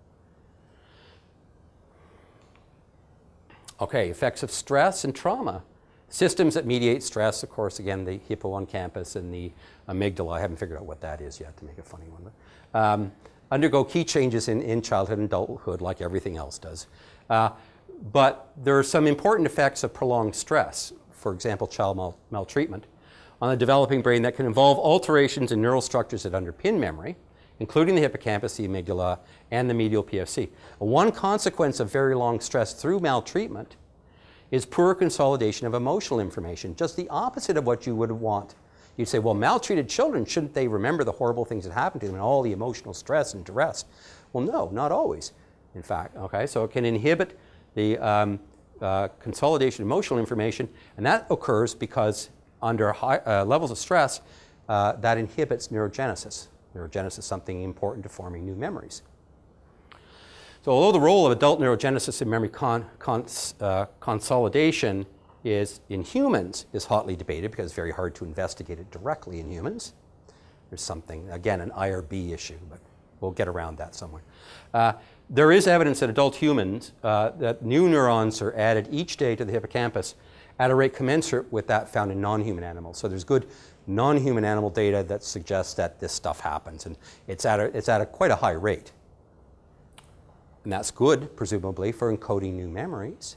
Okay, effects of stress and trauma. Systems that mediate stress, of course, again, the hippocampus and the amygdala. I haven't figured out what that is yet, to make a funny one. But, um, undergo key changes in, in childhood and adulthood, like everything else does. Uh, but there are some important effects of prolonged stress, for example, child mal maltreatment, on the developing brain that can involve alterations in neural structures that underpin memory, including the hippocampus, the amygdala, and the medial P F C. One consequence of very long stress through maltreatment is poor consolidation of emotional information, just the opposite of what you would want. You'd say, well, maltreated children, shouldn't they remember the horrible things that happened to them and all the emotional stress and duress? Well, no, not always, in fact. Okay, so it can inhibit the um, uh, consolidation of emotional information, and that occurs because under high uh, levels of stress, uh, that inhibits neurogenesis. Neurogenesis is something important to forming new memories. So although the role of adult neurogenesis in memory con cons uh, consolidation is in humans is hotly debated, because it's very hard to investigate it directly in humans. There's something, again, an I R B issue, but we'll get around that somewhere. Uh, there is evidence that adult humans, uh, that new neurons are added each day to the hippocampus at a rate commensurate with that found in non-human animals. So there's good non-human animal data that suggests that this stuff happens, and it's at a, it's at a quite a high rate. And that's good, presumably, for encoding new memories.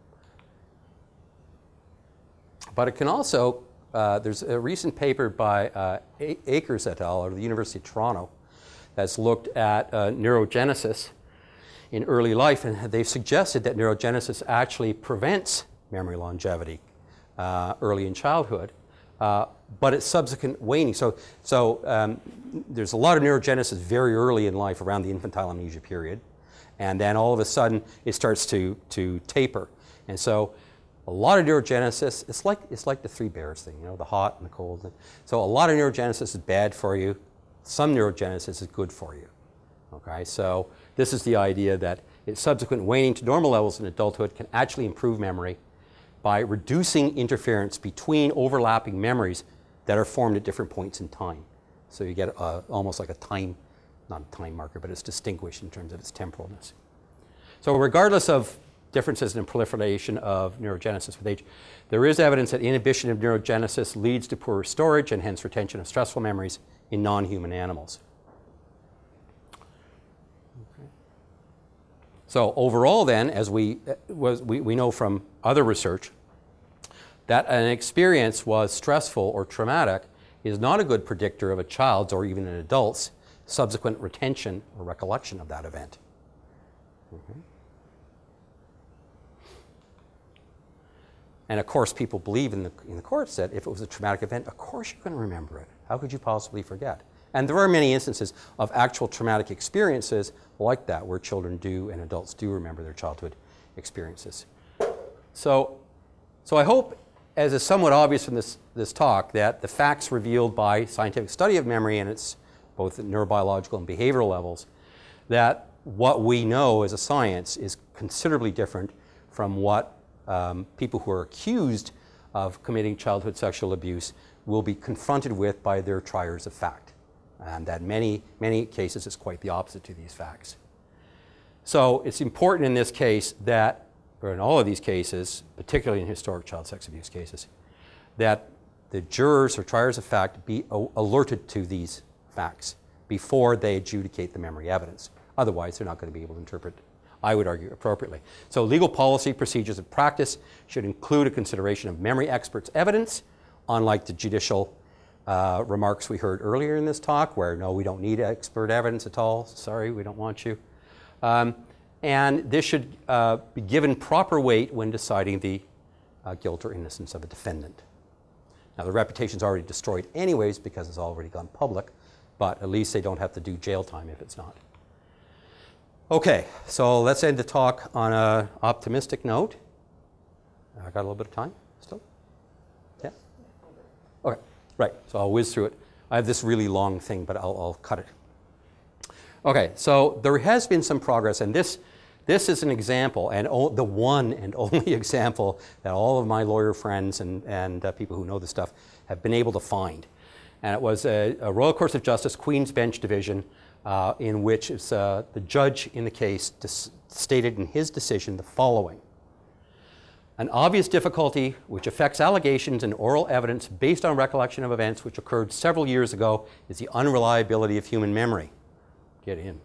But it can also, uh, there's a recent paper by uh, Akers et al. Out of the University of Toronto that's looked at uh, neurogenesis in early life, and they've suggested that neurogenesis actually prevents memory longevity uh, early in childhood, uh, but it's subsequent waning. So, so um, there's a lot of neurogenesis very early in life, around the infantile amnesia period, and then all of a sudden it starts to, to taper. And so a lot of neurogenesis, it's like, it's like the Three Bears thing, you know, the hot and the cold. So a lot of neurogenesis is bad for you. Some neurogenesis is good for you. Okay, so this is the idea that its subsequent waning to normal levels in adulthood can actually improve memory by reducing interference between overlapping memories that are formed at different points in time. So you get uh, almost like a time, not a time marker, but it's distinguished in terms of its temporalness. So regardless of differences in proliferation of neurogenesis with age, there is evidence that inhibition of neurogenesis leads to poorer storage and hence retention of stressful memories in non-human animals. Okay. So overall then, as we, was, we, we know from other research, that an experience was stressful or traumatic is not a good predictor of a child's or even an adult's subsequent retention or recollection of that event. Mm-hmm. And of course, people believe in the, in the courts that if it was a traumatic event, of course you're going to remember it. How could you possibly forget? And there are many instances of actual traumatic experiences like that, where children do and adults do remember their childhood experiences. So, so I hope, as is somewhat obvious from this, this talk, that the facts revealed by scientific study of memory and its both at neurobiological and behavioral levels, that what we know as a science is considerably different from what um, people who are accused of committing childhood sexual abuse will be confronted with by their triers of fact. And that many, many cases is quite the opposite to these facts. So it's important in this case that, or in all of these cases, particularly in historic child sex abuse cases, that the jurors or triers of fact be alerted to these facts before they adjudicate the memory evidence. Otherwise, they're not going to be able to interpret, I would argue, appropriately. So legal policy, procedures, and practice should include a consideration of memory experts' evidence, unlike the judicial uh, remarks we heard earlier in this talk, where no, we don't need expert evidence at all. Sorry, we don't want you. Um, and this should uh, be given proper weight when deciding the uh, guilt or innocence of a defendant. Now, the reputation's already destroyed anyways because it's already gone public, but at least they don't have to do jail time if it's not. Okay, so let's end the talk on an optimistic note. I got a little bit of time still? Yeah? Okay, right, so I'll whiz through it. I have this really long thing, but I'll, I'll cut it. Okay, so there has been some progress, and this, this is an example, and o- the one and only example that all of my lawyer friends and, and uh, people who know this stuff have been able to find. And it was a, a Royal Courts of Justice, Queen's Bench Division, uh, in which it's, uh, the judge in the case dis- stated in his decision the following. An obvious difficulty which affects allegations and oral evidence based on recollection of events which occurred several years ago is the unreliability of human memory. Get in.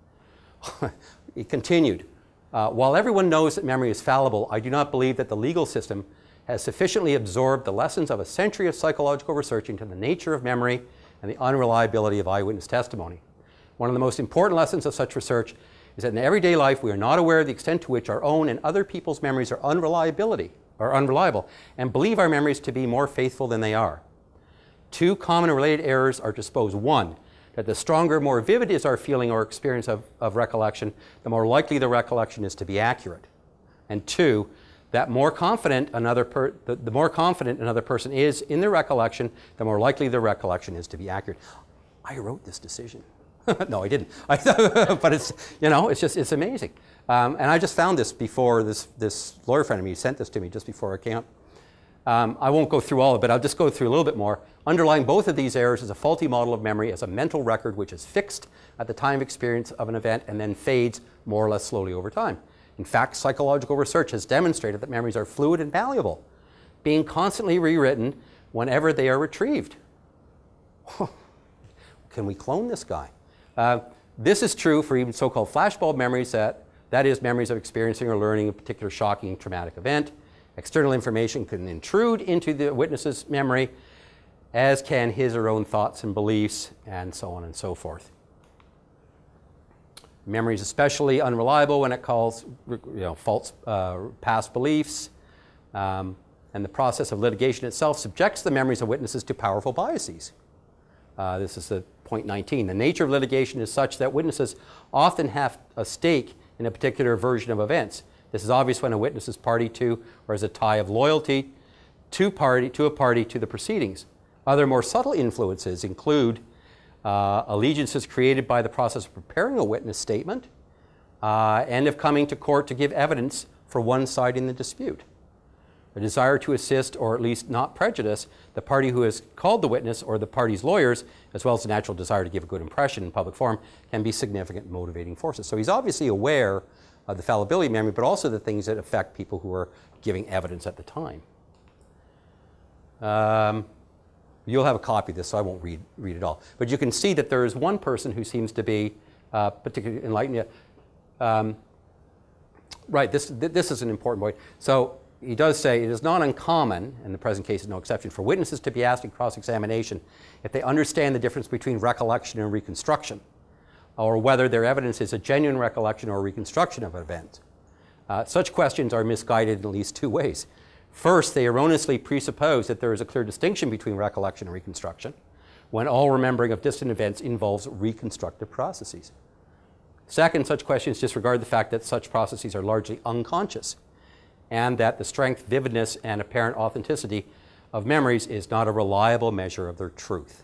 It continued. Uh, while everyone knows that memory is fallible, I do not believe that the legal system has sufficiently absorbed the lessons of a century of psychological research into the nature of memory and the unreliability of eyewitness testimony. One of the most important lessons of such research is that in everyday life we are not aware of the extent to which our own and other people's memories are unreliability, or unreliable, and believe our memories to be more faithful than they are. Two common and related errors are to suppose, one, that the stronger, more vivid is our feeling or experience of, of recollection, the more likely the recollection is to be accurate. And two, that more confident another per, the, the more confident another person is in their recollection, the more likely the recollection is to be accurate. I wrote this decision. No, I didn't. I, but it's, you know, it's just, it's amazing. Um, and I just found this before this, this lawyer friend of me sent this to me just before I came up. Um, I won't go through all of it, I'll just go through a little bit more. Underlying both of these errors is a faulty model of memory as a mental record which is fixed at the time of experience of an event and then fades more or less slowly over time. In fact, psychological research has demonstrated that memories are fluid and malleable, being constantly rewritten whenever they are retrieved. Can we clone this guy? Uh, this is true for even so-called flashbulb memories, that, that is, memories of experiencing or learning a particular shocking traumatic event. External information can intrude into the witness's memory, as can his or her own thoughts and beliefs, and so on and so forth. Memory is especially unreliable when it calls, you know, false uh, past beliefs, um, and the process of litigation itself subjects the memories of witnesses to powerful biases. Uh, this is the point nineteen. The nature of litigation is such that witnesses often have a stake in a particular version of events. This is obvious when a witness is party to or has a tie of loyalty to, party, to a party to the proceedings. Other more subtle influences include uh, allegiances created by the process of preparing a witness statement uh, and of coming to court to give evidence for one side in the dispute. A desire to assist or at least not prejudice the party who has called the witness or the party's lawyers, as well as the natural desire to give a good impression in public forum, can be significant motivating forces. So he's obviously aware of the fallibility of memory, but also the things that affect people who are giving evidence at the time. Um, you'll have a copy of this, so I won't read, read it all. But you can see that there is one person who seems to be uh, particularly enlightened. Um, right, this, this is an important point. So he does say, it is not uncommon, in the present case is no exception, for witnesses to be asked in cross-examination if they understand the difference between recollection and reconstruction, or whether their evidence is a genuine recollection or reconstruction of an event. Uh, such questions are misguided in at least two ways. First, they erroneously presuppose that there is a clear distinction between recollection and reconstruction, when all remembering of distant events involves reconstructive processes. Second, such questions disregard the fact that such processes are largely unconscious, and that the strength, vividness, and apparent authenticity of memories is not a reliable measure of their truth.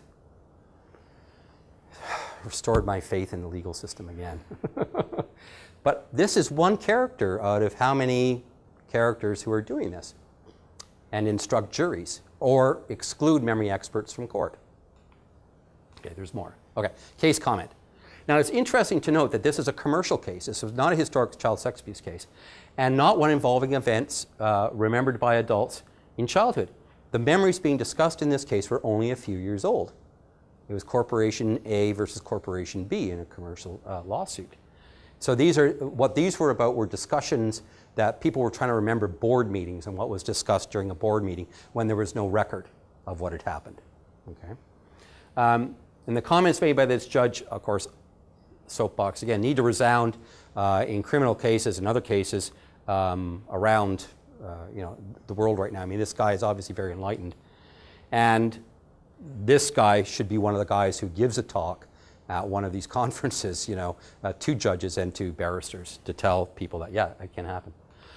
Restored my faith in the legal system again. But this is one character out of how many characters who are doing this and instruct juries or exclude memory experts from court. Okay, there's more. Okay, case comment. Now, it's interesting to note that this is a commercial case. This was not a historic child sex abuse case, and not one involving events uh, remembered by adults in childhood. The memories being discussed in this case were only a few years old. It was Corporation A versus Corporation B in a commercial uh, lawsuit. So these are, what these were about were discussions that people were trying to remember board meetings and what was discussed during a board meeting when there was no record of what had happened. Okay. Um, and the comments made by this judge, of course, soapbox again, need to resound uh, in criminal cases and other cases um, around uh, you know, the world right now. I mean, this guy is obviously very enlightened. And this guy should be one of the guys who gives a talk at one of these conferences, you know, uh, to judges and to barristers to tell people that, yeah, it can happen.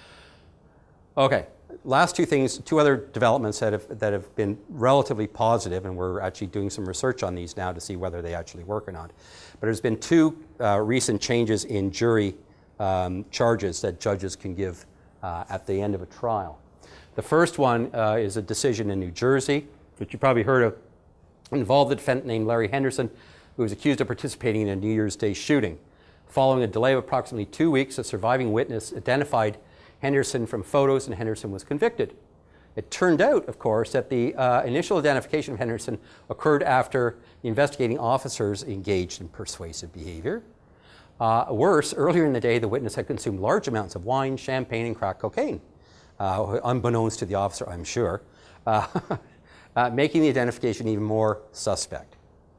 Okay, last two things, two other developments that have, that have been relatively positive, and we're actually doing some research on these now to see whether they actually work or not. But there's been two uh, recent changes in jury um, charges that judges can give uh, at the end of a trial. The first one uh, is a decision in New Jersey, which you probably heard of, involved a defendant named Larry Henderson, who was accused of participating in a New Year's Day shooting. Following a delay of approximately two weeks, a surviving witness identified Henderson from photos, and Henderson was convicted. It turned out, of course, that the uh, initial identification of Henderson occurred after the investigating officers engaged in persuasive behavior. Uh, worse, earlier in the day, the witness had consumed large amounts of wine, champagne, and crack cocaine, uh, unbeknownst to the officer, I'm sure, uh, uh, making the identification even more suspect.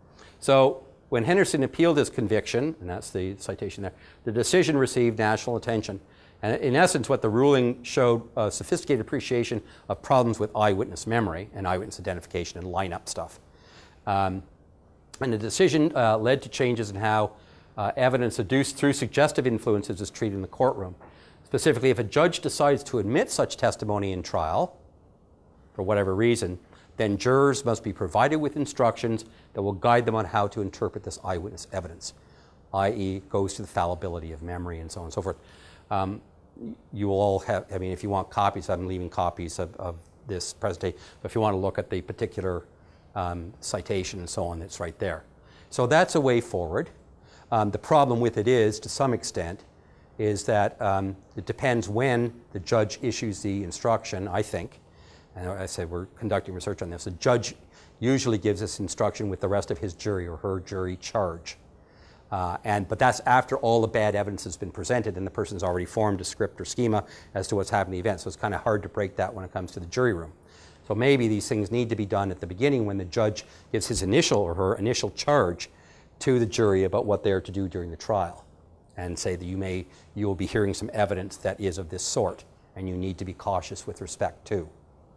So when Henderson appealed his conviction, and that's the citation there, the decision received national attention. And in essence, what the ruling showed a sophisticated appreciation of problems with eyewitness memory and eyewitness identification and lineup stuff. Um, and the decision uh, led to changes in how uh, evidence adduced through suggestive influences is treated in the courtroom. Specifically, if a judge decides to admit such testimony in trial, for whatever reason, then jurors must be provided with instructions that will guide them on how to interpret this eyewitness evidence, that is goes to the fallibility of memory and so on and so forth. Um, you will all have, I mean, if you want copies, I'm leaving copies of, of this presentation, but if you want to look at the particular um, citation and so on, it's right there. So that's a way forward. Um, the problem with it is, to some extent, is that um, it depends when the judge issues the instruction, I think. And I said we're conducting research on this. The judge usually gives this instruction with the rest of his jury or her jury charge. Uh, and, but that's after all the bad evidence has been presented and the person's already formed a script or schema as to what's happened in the event. So it's kind of hard to break that when it comes to the jury room. So maybe these things need to be done at the beginning when the judge gives his initial or her initial charge to the jury about what they are to do during the trial, and say that you may, you will be hearing some evidence that is of this sort, and you need to be cautious with respect to.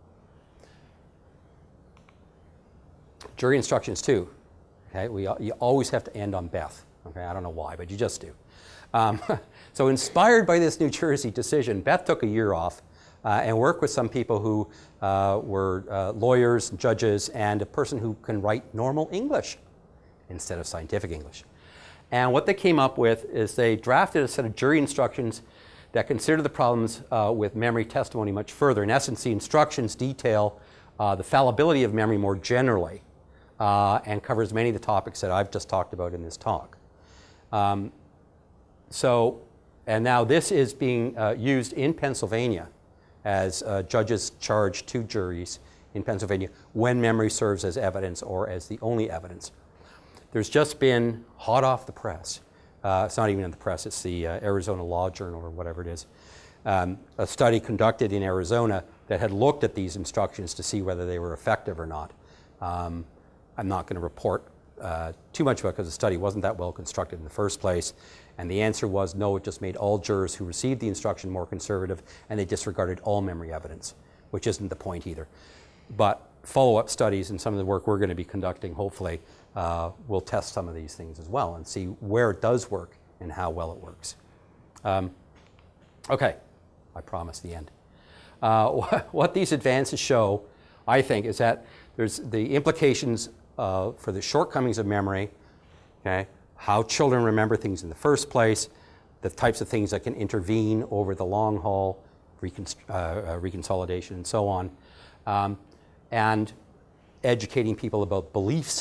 Jury instructions too. Okay, we, you always have to end on Beth. Okay, I don't know why, but you just do. Um, so inspired by this New Jersey decision, Beth took a year off uh, and worked with some people who uh, were uh, lawyers, judges, and a person who can write normal English instead of scientific English. And what they came up with is they drafted a set of jury instructions that consider the problems uh, with memory testimony much further. In essence, the instructions detail uh, the fallibility of memory more generally, Uh, and covers many of the topics that I've just talked about in this talk. Um, so, and now this is being uh, used in Pennsylvania as uh, judges charge two juries in Pennsylvania when memory serves as evidence or as the only evidence. There's just been, hot off the press, uh, it's not even in the press, it's the uh, Arizona Law Journal or whatever it is, um, a study conducted in Arizona that had looked at these instructions to see whether they were effective or not. Um, I'm not going to report uh, too much about it because the study wasn't that well constructed in the first place. And the answer was no, it just made all jurors who received the instruction more conservative, and they disregarded all memory evidence, which isn't the point either. But follow-up studies and some of the work we're going to be conducting, hopefully, uh, will test some of these things as well and see where it does work and how well it works. Um, okay, I promise the end. Uh, what these advances show, I think, is that there's the implications Uh, for the shortcomings of memory, okay, how children remember things in the first place, the types of things that can intervene over the long haul, recon- uh, uh, reconsolidation and so on, um, and educating people about beliefs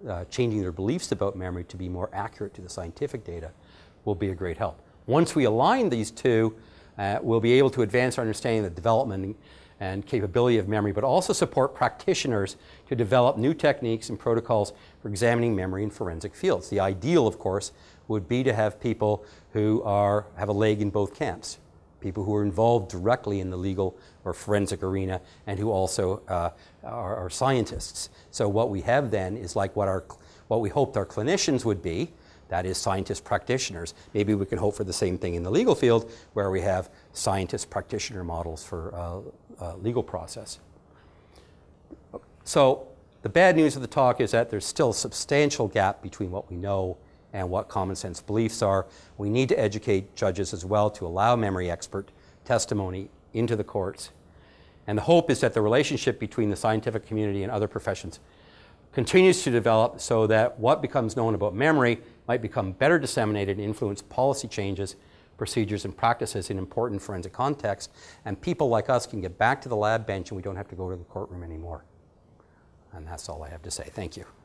uh, changing their beliefs about memory to be more accurate to the scientific data will be a great help. Once we align these two, uh, we'll be able to advance our understanding of the development and capability of memory, but also support practitioners to develop new techniques and protocols for examining memory in forensic fields. The ideal, of course, would be to have people who are, have a leg in both camps, people who are involved directly in the legal or forensic arena and who also uh, are, are scientists. So what we have then is like what, our, what we hoped our clinicians would be, that is scientist practitioners. Maybe we can hope for the same thing in the legal field where we have scientist practitioner models for uh, uh, legal process. So the bad news of the talk is that there's still a substantial gap between what we know and what common sense beliefs are. We need to educate judges as well to allow memory expert testimony into the courts. And the hope is that the relationship between the scientific community and other professions continues to develop so that what becomes known about memory might become better disseminated and influence policy changes, procedures, and practices in important forensic contexts, and people like us can get back to the lab bench and we don't have to go to the courtroom anymore. And that's all I have to say. Thank you.